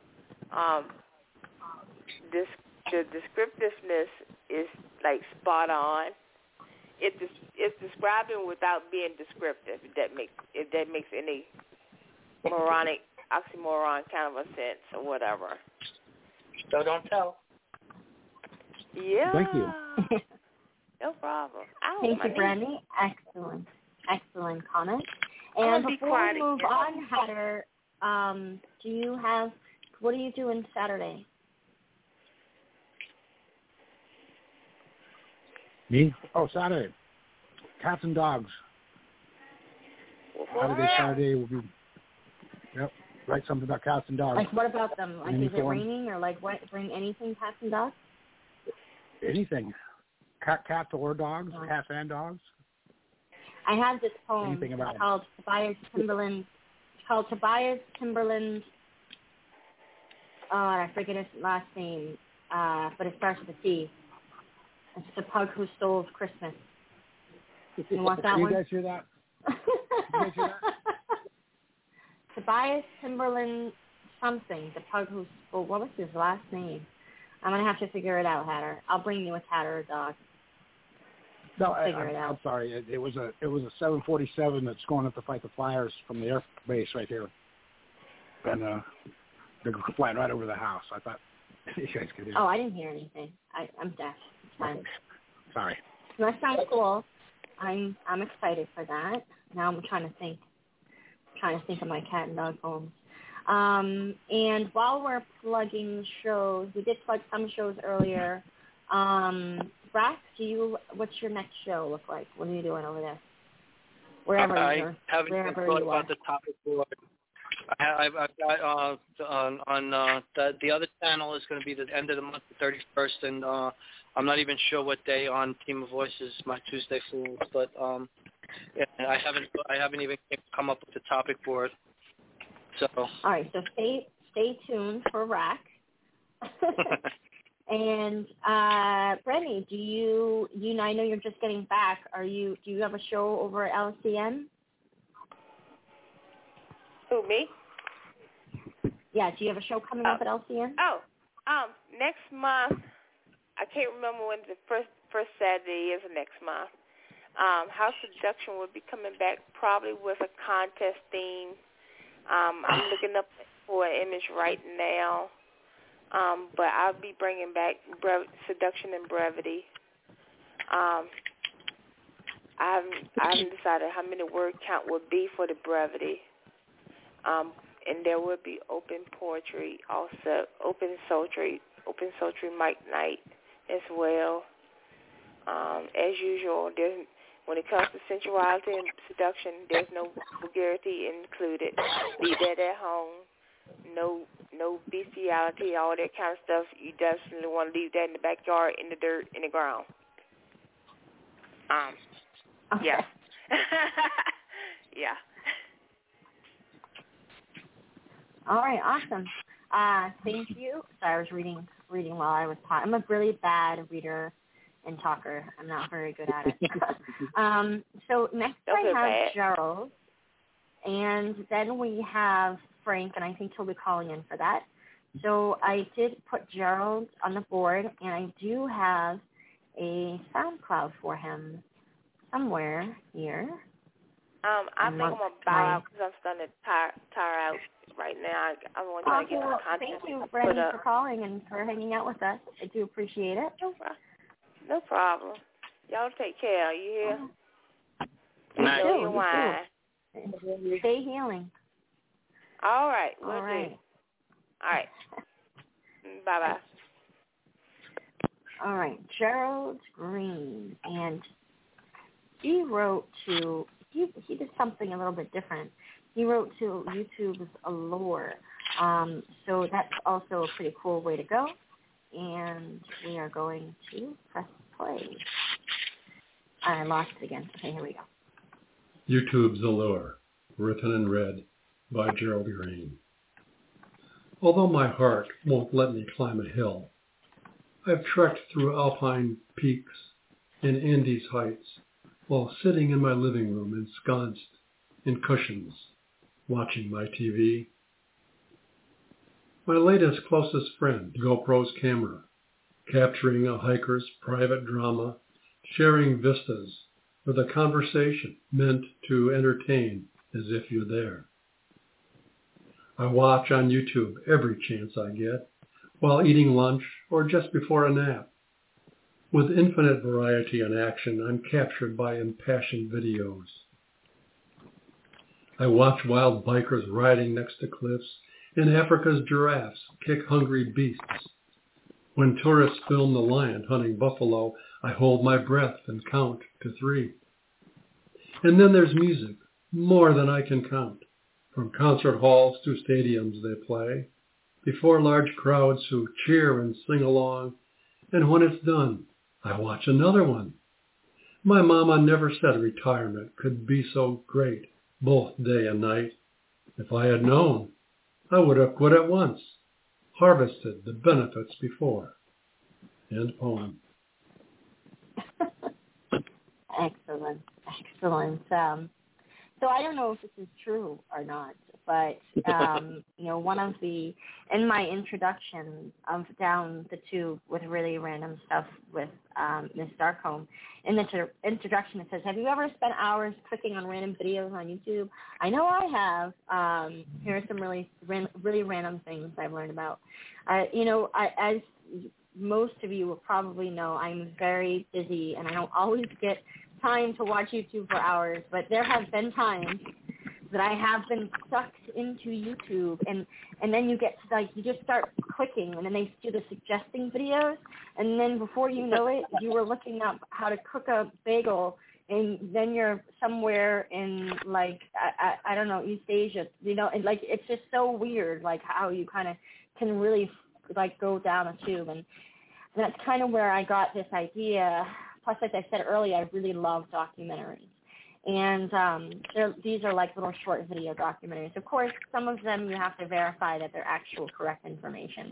The descriptiveness is like spot on. It's describing without being descriptive, if that makes any moronic oxymoron kind of a sense or whatever. So don't tell. Yeah. Thank you. No problem. Thank you, Brandy. Excellent comment. And before we move on, Hatter, what are you doing Saturday? Me? Oh, Saturday. Cats and dogs. Saturday will be. Yep. Write something about cats and dogs. Like, what about them? Like, is it raining or like what? Bring anything, cats and dogs? Anything. Cats or dogs, cats and dogs. I have this poem called Tobias Timberland. Oh, I forget his last name, but it starts with a T. It's The Pug Who Stole Christmas. You want that one? You guys hear that? Tobias Timberland something, the pug who's, what was his last name? I'm going to have to figure it out, Hatter. I'll bring you a Hatter dog. No, I'm sorry. It was a 747 that's going up to fight the flyers from the air base right here, and they're flying right over the house. I thought you guys could hear. Oh, I didn't hear anything. I'm deaf. It's fine. Okay. Sorry. That sounds cool. I'm excited for that. Now I'm trying to think of my cat and dog poems. And while we're plugging shows, we did plug some shows earlier. Brax, what's your next show look like? What are you doing over there? Wherever I haven't even thought about the topic board. I've got on the other channel is going to be the end of the month, the 31st, and I'm not even sure what day on Team of Voices my Tuesday falls, but yeah, I haven't even come up with the topic board. So. All right, so stay tuned for Rack. And Brenny, do you I know you're just getting back. Do you have a show over at LCN? Who, me? Yeah, do you have a show coming up at LCN? Next month. I can't remember when the first Saturday is next month. House Seduction will be coming back probably with a contest theme. I'm looking up for an image right now, but I'll be bringing back Seduction and Brevity. I haven't decided how many word count would be for the Brevity. And there will be open poetry, also open sultry mic night as well. As usual, when it comes to sensuality and seduction, there's no vulgarity included. Leave that at home. No bestiality, all that kind of stuff. You definitely want to leave that in the backyard, in the dirt, in the ground. Yeah. Yeah. All right, awesome. Thank you. Sorry, I was reading while I was talking. I'm a really bad reader and talker. I'm not very good at it. So next I have Gerald, and then we have Frank, and I think he'll be calling in for that. So I did put Gerald on the board, and I do have a SoundCloud for him somewhere here. I think I'm going to bow out because I'm starting to tire out right now. I want to get some content. Thank you, Brendan, for calling and for hanging out with us. I do appreciate it. No problem. Y'all take care. You hear? Enjoy your wine. Stay healing. All right. We'll All right. do. All right. Bye-bye. All right. Gerald Green. And he wrote to... He did something a little bit different. He wrote to YouTube's Allure. So that's also a pretty cool way to go. And we are going to press play. I lost it again. Okay, here we go. YouTube's Allure, written in red by Gerald Green. Although my heart won't let me climb a hill, I've trekked through alpine peaks and Andes heights while sitting in my living room ensconced in cushions, watching my TV. My latest closest friend, GoPro's camera, capturing a hiker's private drama, sharing vistas with a conversation meant to entertain as if you're there. I watch on YouTube every chance I get, while eating lunch or just before a nap. With infinite variety and action, I'm captured by impassioned videos. I watch wild bikers riding next to cliffs, and Africa's giraffes kick hungry beasts. When tourists film the lion hunting buffalo, I hold my breath and count to 3. And then there's music, more than I can count. From concert halls to stadiums they play, before large crowds who cheer and sing along, and when it's done, I watch another one. My mama never said retirement could be so great, both day and night. If I had known, I would have quit at once, harvested the benefits before. End poem. Excellent. So I don't know if this is true or not, but one of the in my introduction of Down the Tube with Really Random Stuff with Ms. Darkholme, in the introduction it says, "Have you ever spent hours clicking on random videos on YouTube?" I know I have. Here are some really random things I've learned about. As most of you will probably know, I'm very busy and I don't always get time to watch YouTube for hours, but there have been times that I have been sucked into YouTube, and then you get you just start clicking, and then they do the suggesting videos, and then before you know it, you were looking up how to cook a bagel, and then you're somewhere in I don't know, East Asia, and it's just so weird, how you kind of can really go down a tube, and that's kind of where I got this idea. Plus, as I said earlier, I really love documentaries. And these are little short video documentaries. Of course, some of them you have to verify that they're actual correct information.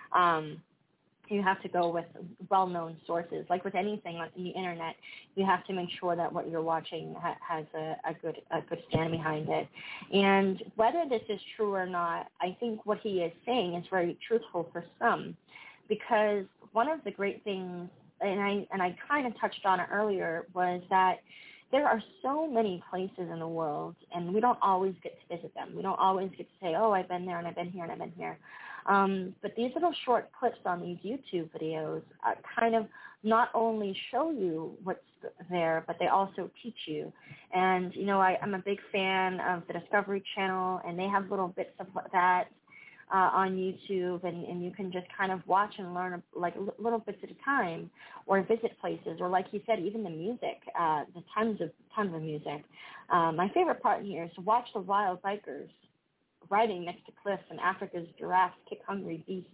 You have to go with well-known sources. Like with anything on the internet, you have to make sure that what you're watching has a good stand behind it. And whether this is true or not, I think what he is saying is very truthful for some, because one of the great things, and I kind of touched on it earlier, was that there are so many places in the world, and we don't always get to visit them. We don't always get to say, oh, I've been there, and I've been here, and I've been here. But these little short clips on these YouTube videos kind of not only show you what's there, but they also teach you. And, I'm a big fan of the Discovery Channel, and they have little bits of that on YouTube, and you can just kind of watch and learn little bits at a time, or visit places, or like you said, even the music, the tons of music. My favorite part here is to watch the wild bikers riding next to cliffs and Africa's giraffes kick hungry beasts.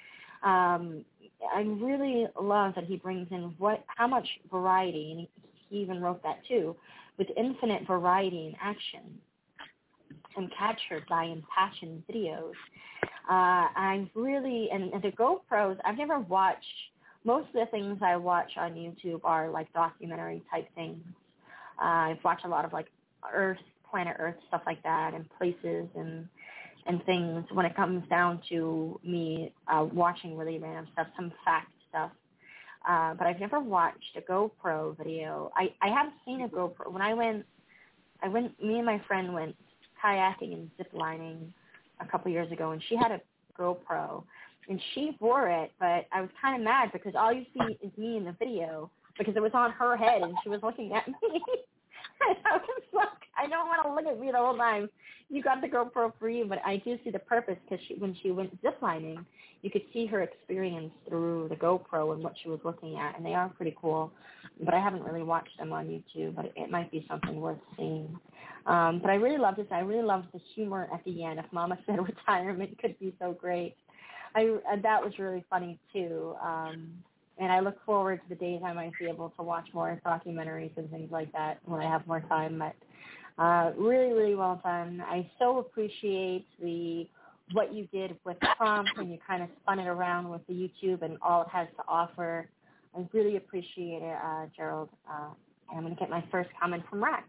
I really love that he brings in how much variety, and he even wrote that too, with infinite variety in action and captured by impassioned videos. And the GoPros, I've never watched, most of the things I watch on YouTube are documentary type things. I've watched a lot of Planet Earth, stuff like that, and places and things when it comes down to me watching really random stuff, some fact stuff. But I've never watched a GoPro video. I have seen a GoPro. When me and my friend went kayaking and zip lining a couple years ago, and she had a GoPro, and she wore it, but I was kind of mad because all you see is me in the video because it was on her head and she was looking at me. And I was like, I don't want to look at me the whole time. You got the GoPro for you, but I do see the purpose because when she went ziplining, you could see her experience through the GoPro and what she was looking at, and they are pretty cool. But I haven't really watched them on YouTube, but it might be something worth seeing. But I really love this. I really love the humor at the end. If Mama said retirement could be so great. That was really funny, too. And I look forward to the days I might be able to watch more documentaries and things like that when I have more time. But really, really well done. I so appreciate what you did with the prompt, and you kind of spun it around with the YouTube and all it has to offer. I really appreciate it, Gerald. And I'm going to get my first comment from Rack.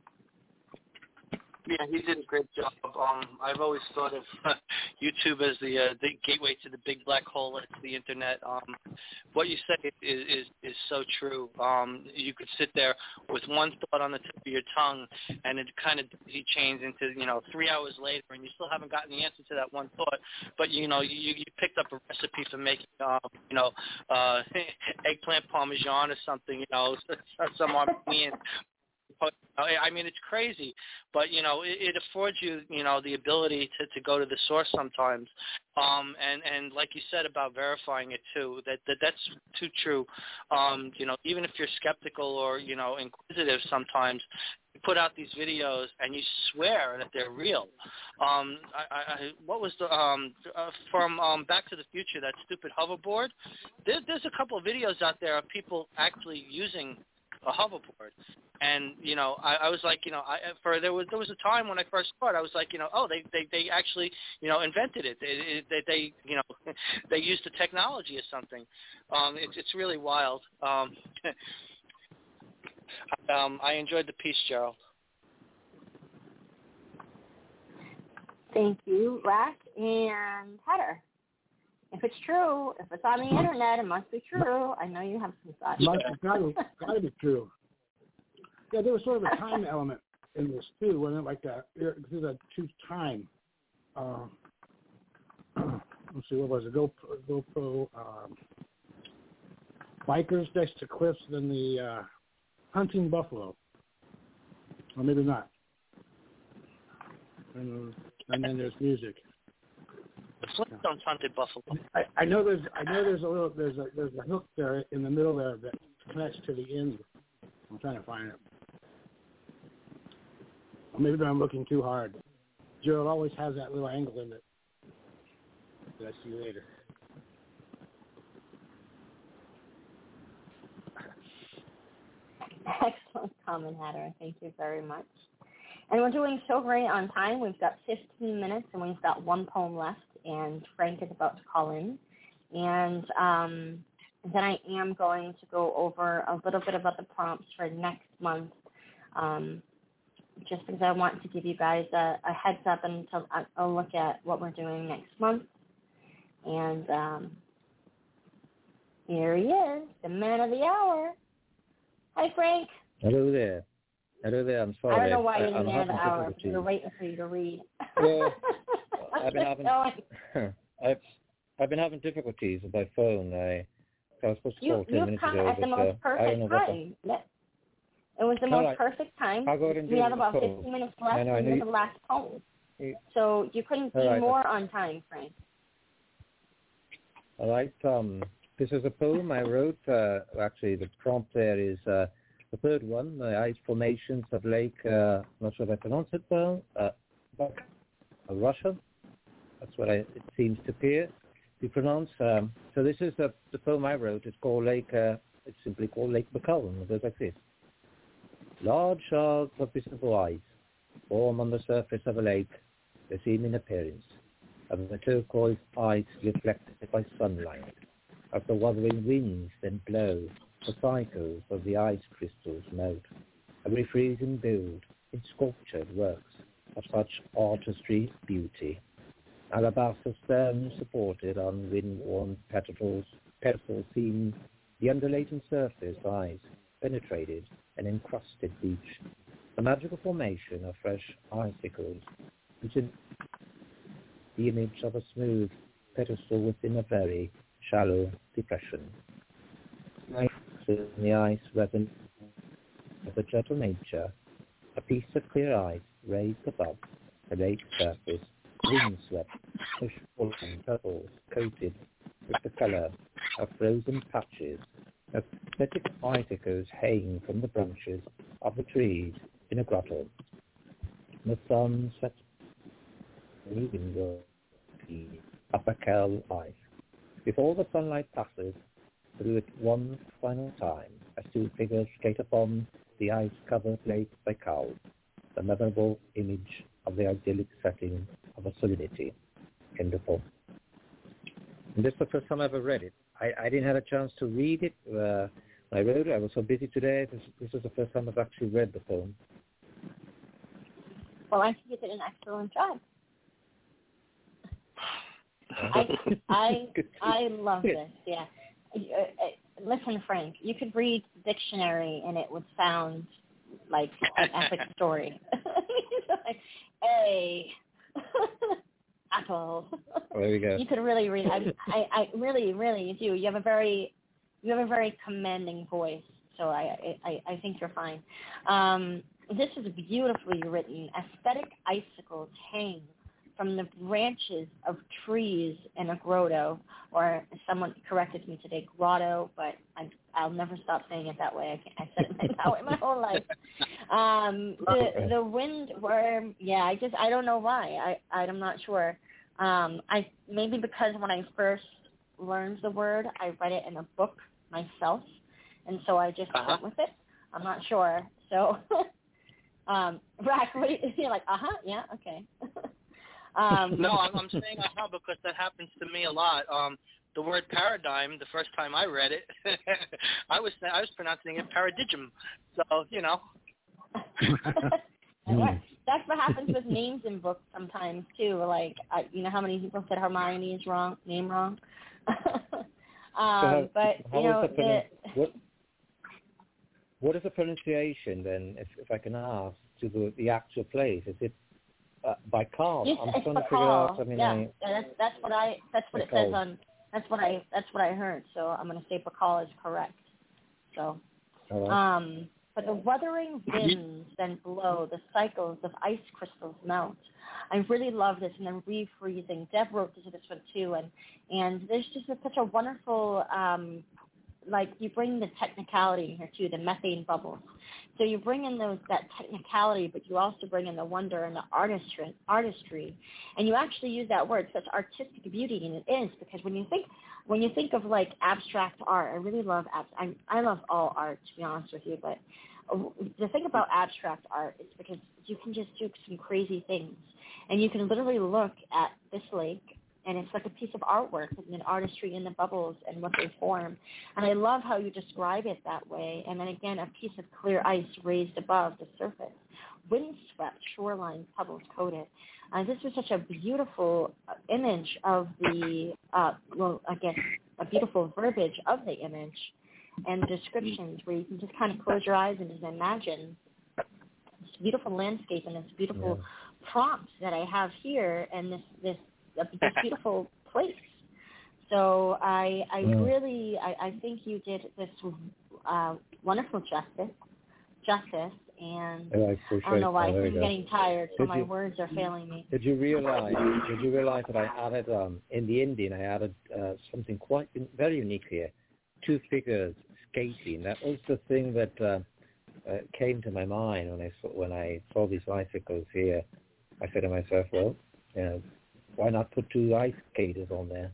Yeah, he did a great job. I've always thought of YouTube as the gateway to the big black hole that's the internet. What you said is so true. You could sit there with one thought on the tip of your tongue, and it kind of daisy chains into 3 hours later, and you still haven't gotten the answer to that one thought. But you picked up a recipe for making eggplant parmesan or something. Some Armenian. I mean, it's crazy, but it affords you the ability to go to the source sometimes, and like you said about verifying it too, that's too true. Even if you're skeptical or inquisitive, sometimes you put out these videos and you swear that they're real. What was the from Back to the Future, that stupid hoverboard? There's a couple of videos out there of people actually using a hoverboard, and I was like, there was a time when I first saw it, I was like, they actually invented it. They they used the technology or something. It's really wild. I enjoyed the piece, Gerald. Thank you, Rack and Hatter. If it's true, if it's on the internet, it must be true. I know you have some thoughts. It's got to be true. Yeah, there was sort of a time element in this too, wasn't it? Like that, there's a choose time. Let's see, what was it? GoPro bikers next to cliffs, then the hunting buffalo, or maybe not. And then there's music. Flintstones hunted buffalo. I know there's a hook there in the middle there that connects to the end. I'm trying to find it. Or maybe I'm looking too hard. Gerald always has that little angle in it that I see later. Excellent comment, Hatter. Thank you very much. And we're doing so great on time. We've got 15 minutes, and we've got one poem left, and Frank is about to call in. And then I am going to go over a little bit about the prompts for next month, just because I want to give you guys a heads up and a look at what we're doing next month. And here he is, the man of the hour. Hi, Frank. Hello there. I'm sorry. I don't know why you're the man of the hour. We're waiting for you to read. Well, I've been having difficulties with my phone. I was supposed to call 10 minutes ago. At the most perfect time. It was the most perfect time. I'll go ahead and do we have about 15 minutes left in the last poem. So you couldn't be more on time, Frank. All right. This is a poem I wrote. Actually, the prompt there is the third one, the ice formations of Lake, not sure if I pronounce it well, Russia. That's what it seems to be pronounced. So this is the poem I wrote. It's called it's simply called Lake Baikal. It goes like this. Large shards of visible ice form on the surface of a lake, the same in appearance, of the turquoise ice reflected by sunlight. As the wuthering winds then blow, the cycles of the ice crystals melt. A refreezing build in sculptured works of such artistry beauty. Alabaster stones supported on wind-worn pedestals seem the undulating surface ice penetrated and encrusted beach. The magical formation of fresh icicles, which is the image of a smooth pedestal within a very shallow depression. In the ice resin of a gentle nature, a piece of clear ice raised above the lake surface, windswept, push-pulling pebbles coated with the color of frozen patches of pathetic icicles hang from the branches of the trees in a grotto. The sun sets moving the upper Baikal ice. Before the sunlight passes through it one final time, as two figures skate upon the ice-covered Lake Baikal, the memorable image of the idyllic setting of a serenity. End of poem. And this is the first time I ever read it. I didn't have a chance to read it. I wrote it. I was so busy today. This is the first time I've actually read the poem. Well, I think you did an excellent job. I love this. Yeah. Listen, Frank, you could read the dictionary and it would sound like an epic story. Like, hey, apple. There you go. You could really read. I really do. You have a very commanding voice. So I think you're fine. This is beautifully written. Aesthetic icicles hang from the branches of trees in a grotto, or someone corrected me today, grotto, but I'll never stop saying it that way. I said it that way my whole life. The windworm, yeah, I don't know why. I'm not sure. Maybe because when I first learned the word, I read it in a book myself, and so I just went with it. I'm not sure. So, Rack, you're like, yeah, okay. No, I'm saying because that happens to me a lot. The word paradigm, the first time I read it, I was pronouncing it paradigm. So, you know. That's what happens with names in books sometimes too. Like, you know how many people said Hermione's name wrong. But you know, what is the pronunciation then, if I can ask, to the actual place? Is it by call? Yes, I'm it's trying to figure Bacall. out. I mean, that's what it says on. That's what I heard. So I'm going to say Bacall is correct. So, but the wuthering winds then blow, the cycles of ice crystals melt. I really love this, and then refreezing. Deb wrote this one too, and there's just such a wonderful. Like you bring the technicality in here too, the methane bubbles. So you bring in that technicality, but you also bring in the wonder and the artistry, and you actually use that word, such artistic beauty, and it is, because when you think of like abstract art, I really love I love all art, to be honest with you, but the thing about abstract art is because you can just do some crazy things, and you can literally look at this lake. And it's like a piece of artwork and an artistry in the bubbles and what they form. And I love how you describe it that way. And then again, a piece of clear ice raised above the surface. Windswept shoreline, pebbles coated. This is such a beautiful image of the, a beautiful verbiage of the image and the descriptions where you can just kind of close your eyes and just imagine this beautiful landscape and this beautiful prompt that I have here and this beautiful place. So I really think you did this wonderful justice, and I don't know why I'm getting tired, so my words are failing me. Did you realize that I added in the Indian I added something very unique here? 2 figures skating. That was the thing that came to my mind when I saw these bicycles here. I said to myself, well, why not put 2 ice skaters on there?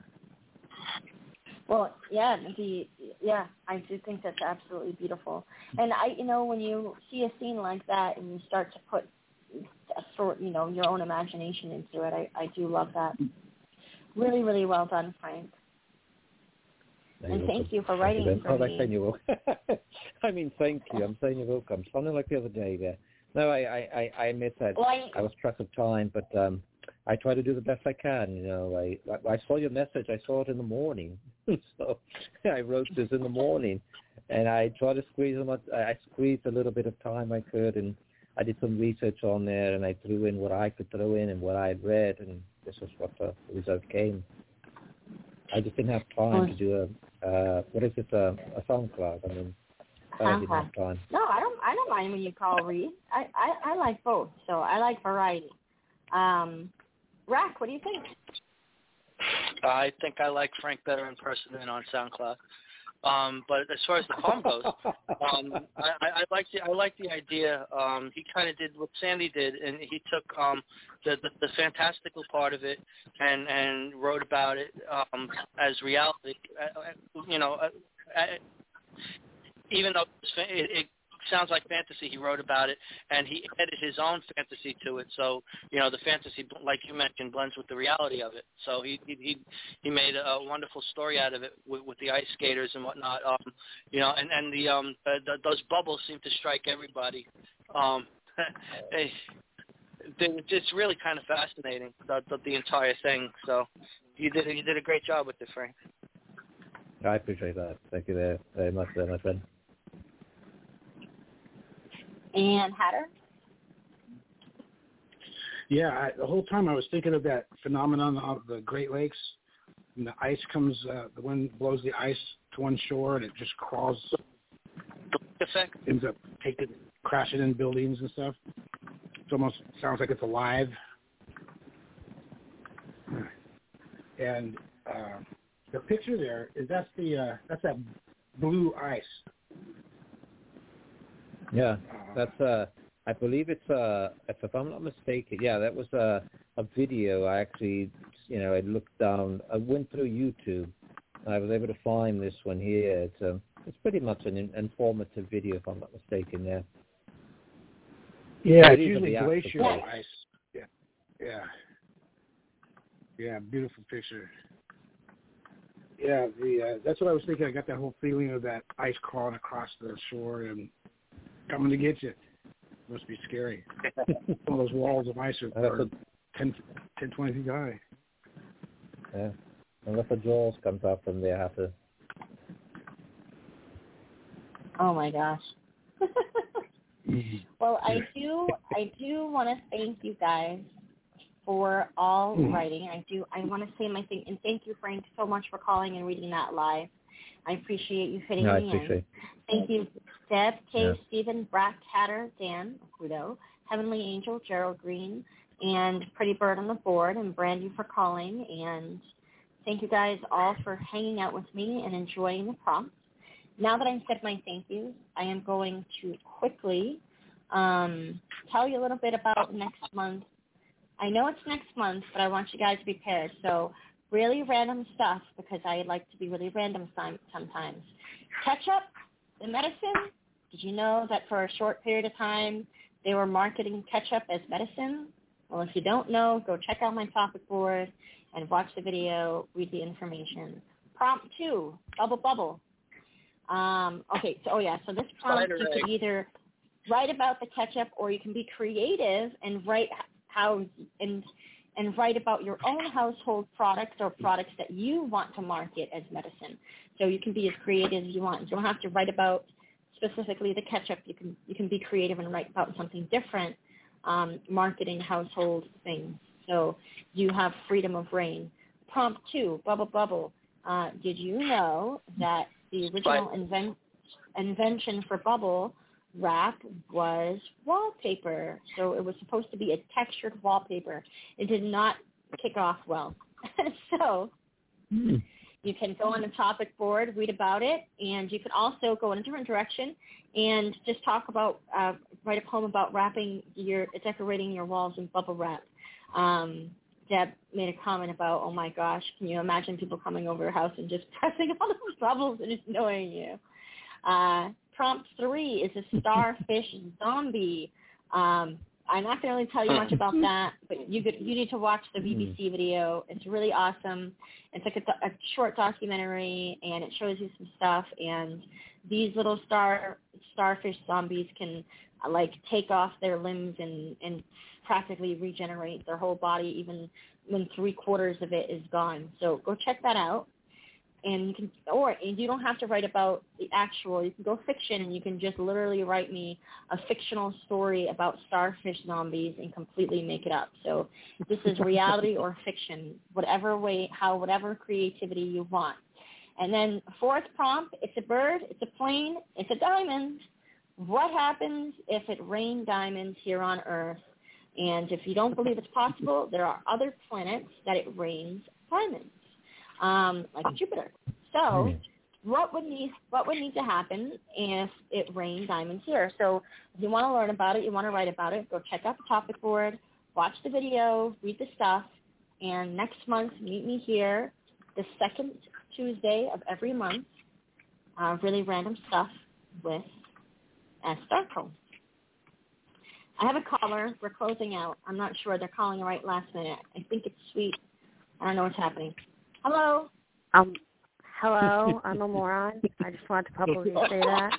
Well, I do think that's absolutely beautiful. And when you see a scene like that and you start to put your own imagination into it, I do love that. Really, really well done, Frank. And thank you for writing it for me. Saying you're welcome. I mean, thank you. I'm saying you're welcome. Something like the other day there. No, I admit that I was pressed of time, but I try to do the best I can. I saw your message. I saw it in the morning, so I wrote this in the morning, and I tried to I squeezed a little bit of time I could, and I did some research on there, and I threw in what I could throw in and what I had read, and this is what the result came. I just didn't have time to do a SoundCloud. I mean, I didn't have time. No, I don't mind when you call read. I like both, so I like variety. Rack, what do you think? I think I like Frank better in person than on SoundCloud. But as far as the poem goes, I like the idea. He kind of did what Sandy did, and he took the fantastical part of it and wrote about it as reality. Even though it sounds like fantasy, he wrote about it, and he added his own fantasy to it. So, the fantasy, like you mentioned, blends with the reality of it. So he made a wonderful story out of it with the ice skaters and whatnot. And those bubbles seem to strike everybody. It's really kind of fascinating, the entire thing. So you did a great job with it, Frank. I appreciate that. Thank you very much, my friend. And Hatter? Yeah, the whole time I was thinking of that phenomenon of the Great Lakes. And the ice comes, the wind blows the ice to one shore, and it just crawls. Effect. Ends up crashing in buildings and stuff. It almost sounds like it's alive. And the picture there is that's that blue ice. Yeah, that's I believe it's if I'm not mistaken, yeah, that was a video. I actually, I looked down, I went through YouTube. I was able to find this one here. It's pretty much an informative video, if I'm not mistaken. Yeah. Yeah, it's usually glacial ice. Yeah, beautiful picture. Yeah, that's what I was thinking. I got that whole feeling of that ice crawling across the shore and coming to get you. Must be scary. Some of those walls of ice are 10, 20 feet high. Yeah. Unless the jaws comes up from there after. Oh my gosh. Well, I do want to thank you guys for all writing. I want to say my thing, and thank you, Frank, so much for calling and reading that live. I appreciate you fitting me in. Thank you, Deb, Kay, Stephen, Brack, Hatter, Dan, Pluto, Heavenly Angel, Gerald Green, and Pretty Bird on the board, and Brandy for calling. And thank you guys all for hanging out with me and enjoying the prompts. Now that I've said my thank yous, I am going to quickly tell you a little bit about next month. I know it's next month, but I want you guys to be prepared. So really random stuff, because I like to be really random sometimes. Ketchup, the medicine. Did you know that for a short period of time they were marketing ketchup as medicine? Well, if you don't know, go check out my topic board and watch the video, read the information. Prompt 2, bubble bubble. So this prompt, you can either write about the ketchup, or you can be creative and write and write about your own household products or products that you want to market as medicine. So you can be as creative as you want. You don't have to write about specifically the ketchup. You can be creative and write about something different, marketing household things. So you have freedom of reign. Prompt 2, bubble bubble. Did you know that the original invention for bubble wrap was wallpaper? So it was supposed to be a textured wallpaper. It did not kick off well. So you can go on the topic board, read about it, and you can also go in a different direction and just talk about, write a poem about decorating your walls in bubble wrap. Deb made a comment about, oh my gosh, can you imagine people coming over your house and just pressing all those bubbles and just annoying you? Prompt 3 is a starfish zombie. I'm not going to really tell you much about that, but you need to watch the BBC video. It's really awesome. It's like a short documentary, and it shows you some stuff. And these little starfish zombies can take off their limbs and practically regenerate their whole body, even when 3/4 of it is gone. So go check that out. And you don't have to write about the actual. You can go fiction, and you can just literally write me a fictional story about starfish zombies and completely make it up. So this is reality or fiction, whatever creativity you want. And then 4th prompt, it's a bird, it's a plane, it's a diamond. What happens if it rained diamonds here on Earth? And if you don't believe it's possible, there are other planets that it rains diamonds. Like Jupiter. So what would need to happen if it rained diamonds here? So if you want to learn about it, you want to write about it, go check out the topic board, watch the video, read the stuff, and next month meet me here the second Tuesday of every month. Really random stuff with Starco. I have a caller. We're closing out. I'm not sure. They're calling right last minute. I think it's sweet. I don't know what's happening. Hello. Hello. I'm a moron. I just wanted to publicly say that.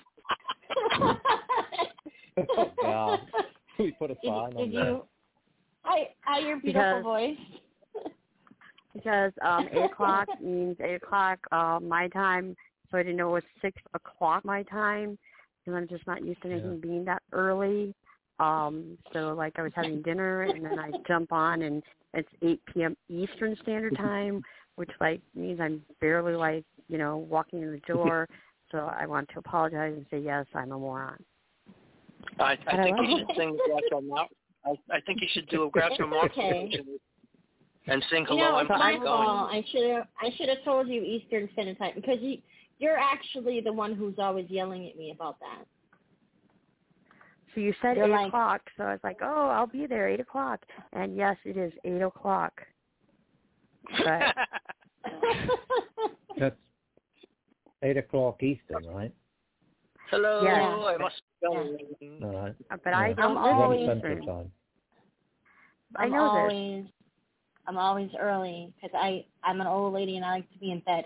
Yeah. We put a sign on that. Hi, your beautiful voice. Because 8 o'clock means 8 o'clock my time, so I didn't know it was 6 o'clock my time, because I'm just not used to anything being that early. So I was having dinner, and then I jump on, and it's 8 p.m. Eastern Standard Time, which means I'm barely walking in the door. So I want to apologize and say, yes, I'm a moron. I think you should sing Groucho Marx. I think you should do a Groucho Marx and sing Hello, I'm my Going. fault. I should have told you Eastern Standard Time, because you're actually the one who's always yelling at me about that. So you said 8 o'clock, so I was like, oh, I'll be there 8 o'clock. And yes, it is 8 o'clock. But that's 8 o'clock Eastern, right? Hello, yes. I must go. All right. But I don't know Eastern. Time. I know this. I'm always early, because I'm an old lady and I like to be in bed.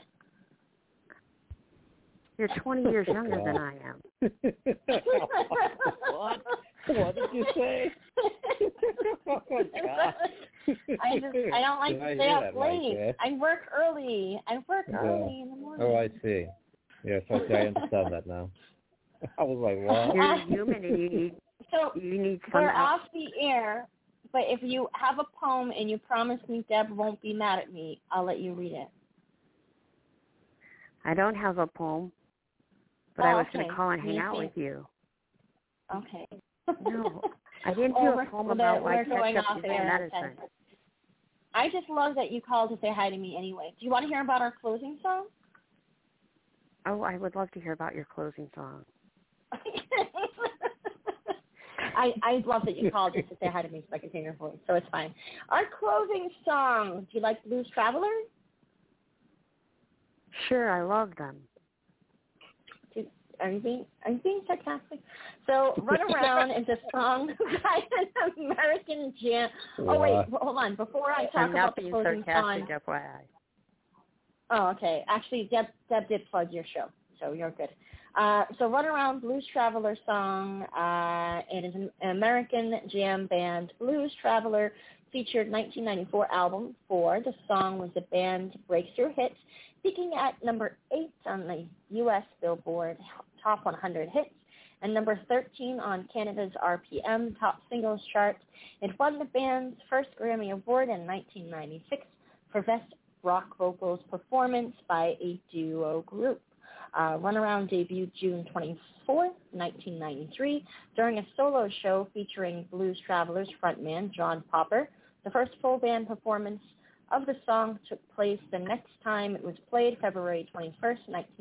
You're 20 years younger than I am. What? What did you I don't like to stay up late. I work early. Early in the morning. Oh, I see. Yes, okay, I understand that now. I was like, what? You're human and you need some. We're off the air, but if you have a poem and you promise me Deb won't be mad at me, I'll let you read it. I don't have a poem, but I was going to call and hang out with you. Okay. No, I didn't do a poem about why ketchup is medicine. I just love that you called to say hi to me anyway. Do you want to hear about our closing song? Oh, I would love to hear about your closing song. I love that you called just to say hi to me so I can hear your voice, so it's fine. Our closing song. Do you like Blues Traveler? Sure, I love them. Are you being sarcastic? So, Run Around is a song by an American Jam. Oh, wait, hold on. Before I talk about the closing song. FYI. Oh, okay. Actually, Deb did plug your show, so you're good. So Run Around, Blues Traveler song. It is an American jam band, Blues Traveler, featured 1994 album 4. The song was the band's breakthrough hit, peaking at number 8 on the U.S. Billboard Top 100 Hits and number 13 on Canada's RPM Top Singles chart. It won the band's first Grammy Award in 1996 for Best Rock Vocals Performance by a Duo Group. Run Around debuted June 24, 1993, during a solo show featuring Blues Travelers frontman John Popper. The first full band performance of the song took place the next time it was played, February 21st,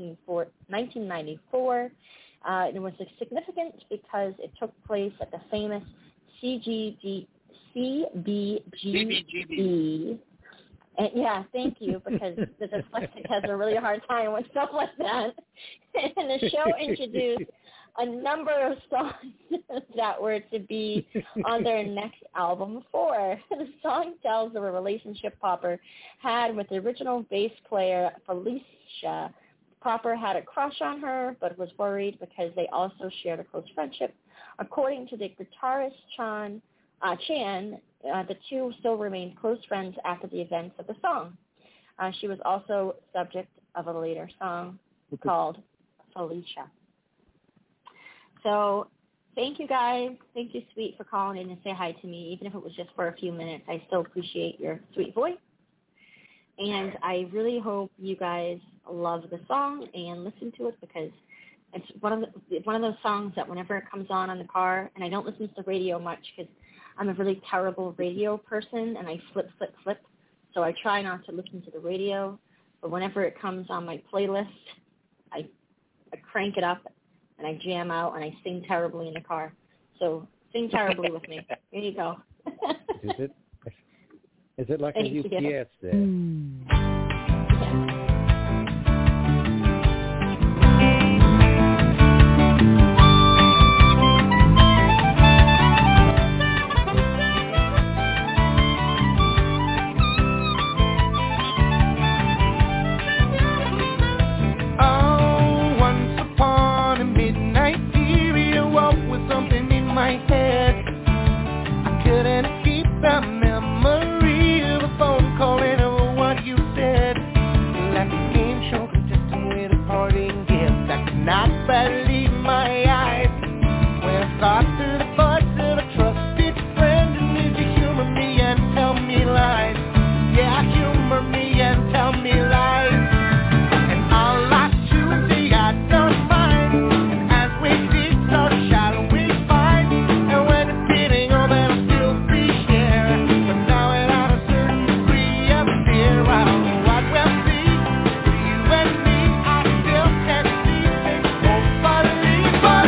1994. It was significant because it took place at the famous CBGB. And yeah, thank you, because the dyslexic has a really hard time with stuff like that. And the show introduced a number of songs that were to be on their next album 4. The song tells of a relationship Popper had with the original bass player Felicia. Popper had a crush on her, but was worried because they also shared a close friendship. According to the guitarist Chan, the two still remained close friends after the events of the song. She was also subject of a later song called Felicia. So thank you guys. Thank you, Sweet, for calling in and say hi to me. Even if it was just for a few minutes, I still appreciate your sweet voice. And I really hope you guys love the song and listen to it, because it's one of those songs that whenever it comes on the car, and I don't listen to the radio much because I'm a really terrible radio person and I flip. So I try not to listen to the radio. But whenever it comes on my playlist, I crank it up and I jam out and I sing terribly in the car. So sing terribly with me. Here you go. Is it like a UPS there? Not believe my eyes when I saw through the voice of a trusted friend. And did you humor me and tell me lies? Yeah, humor me and tell me lies. And I'll lie to the I don't mind. And as we dig, so shall we find. And when it's getting on, then I'll still be here. But now without a certain degree of fear, I don't know what we'll see. For you and me, I still can't see. Believe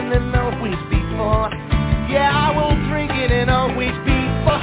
again than always before. Yeah, I will drink it and always be full.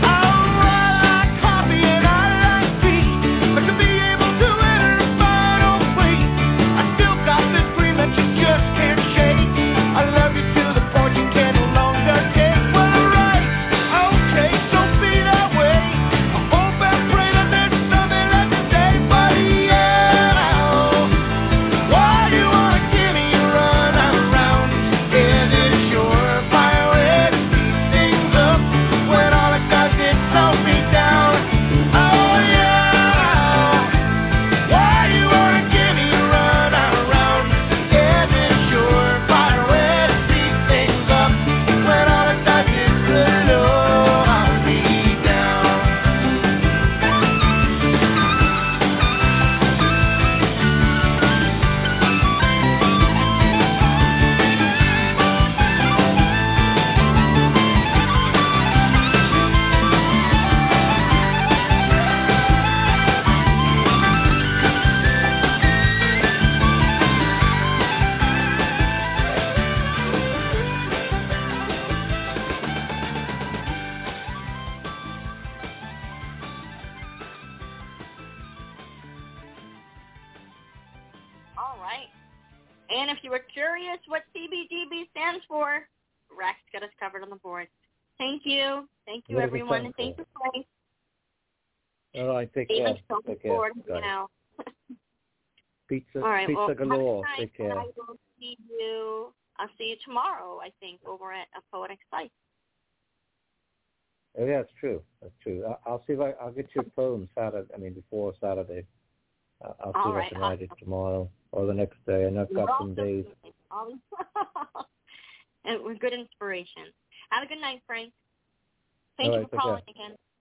And if you were curious what CBGB stands for, Rex got us covered on the board. Thank you. Thank you, everyone. And thank you, Frank. All right, take care. Take care. Pizza, all right, pizza galore. Take care. I'll see you tomorrow, I think, over at A Poetic Site. Oh, yeah, that's true. That's true. I'll see if I'll get your phone Saturday. I mean, before Saturday. I'll see if I can write it tomorrow or the next day. And I've got some days. And we're good inspiration. Have a good night, Frank. Thank you for calling again.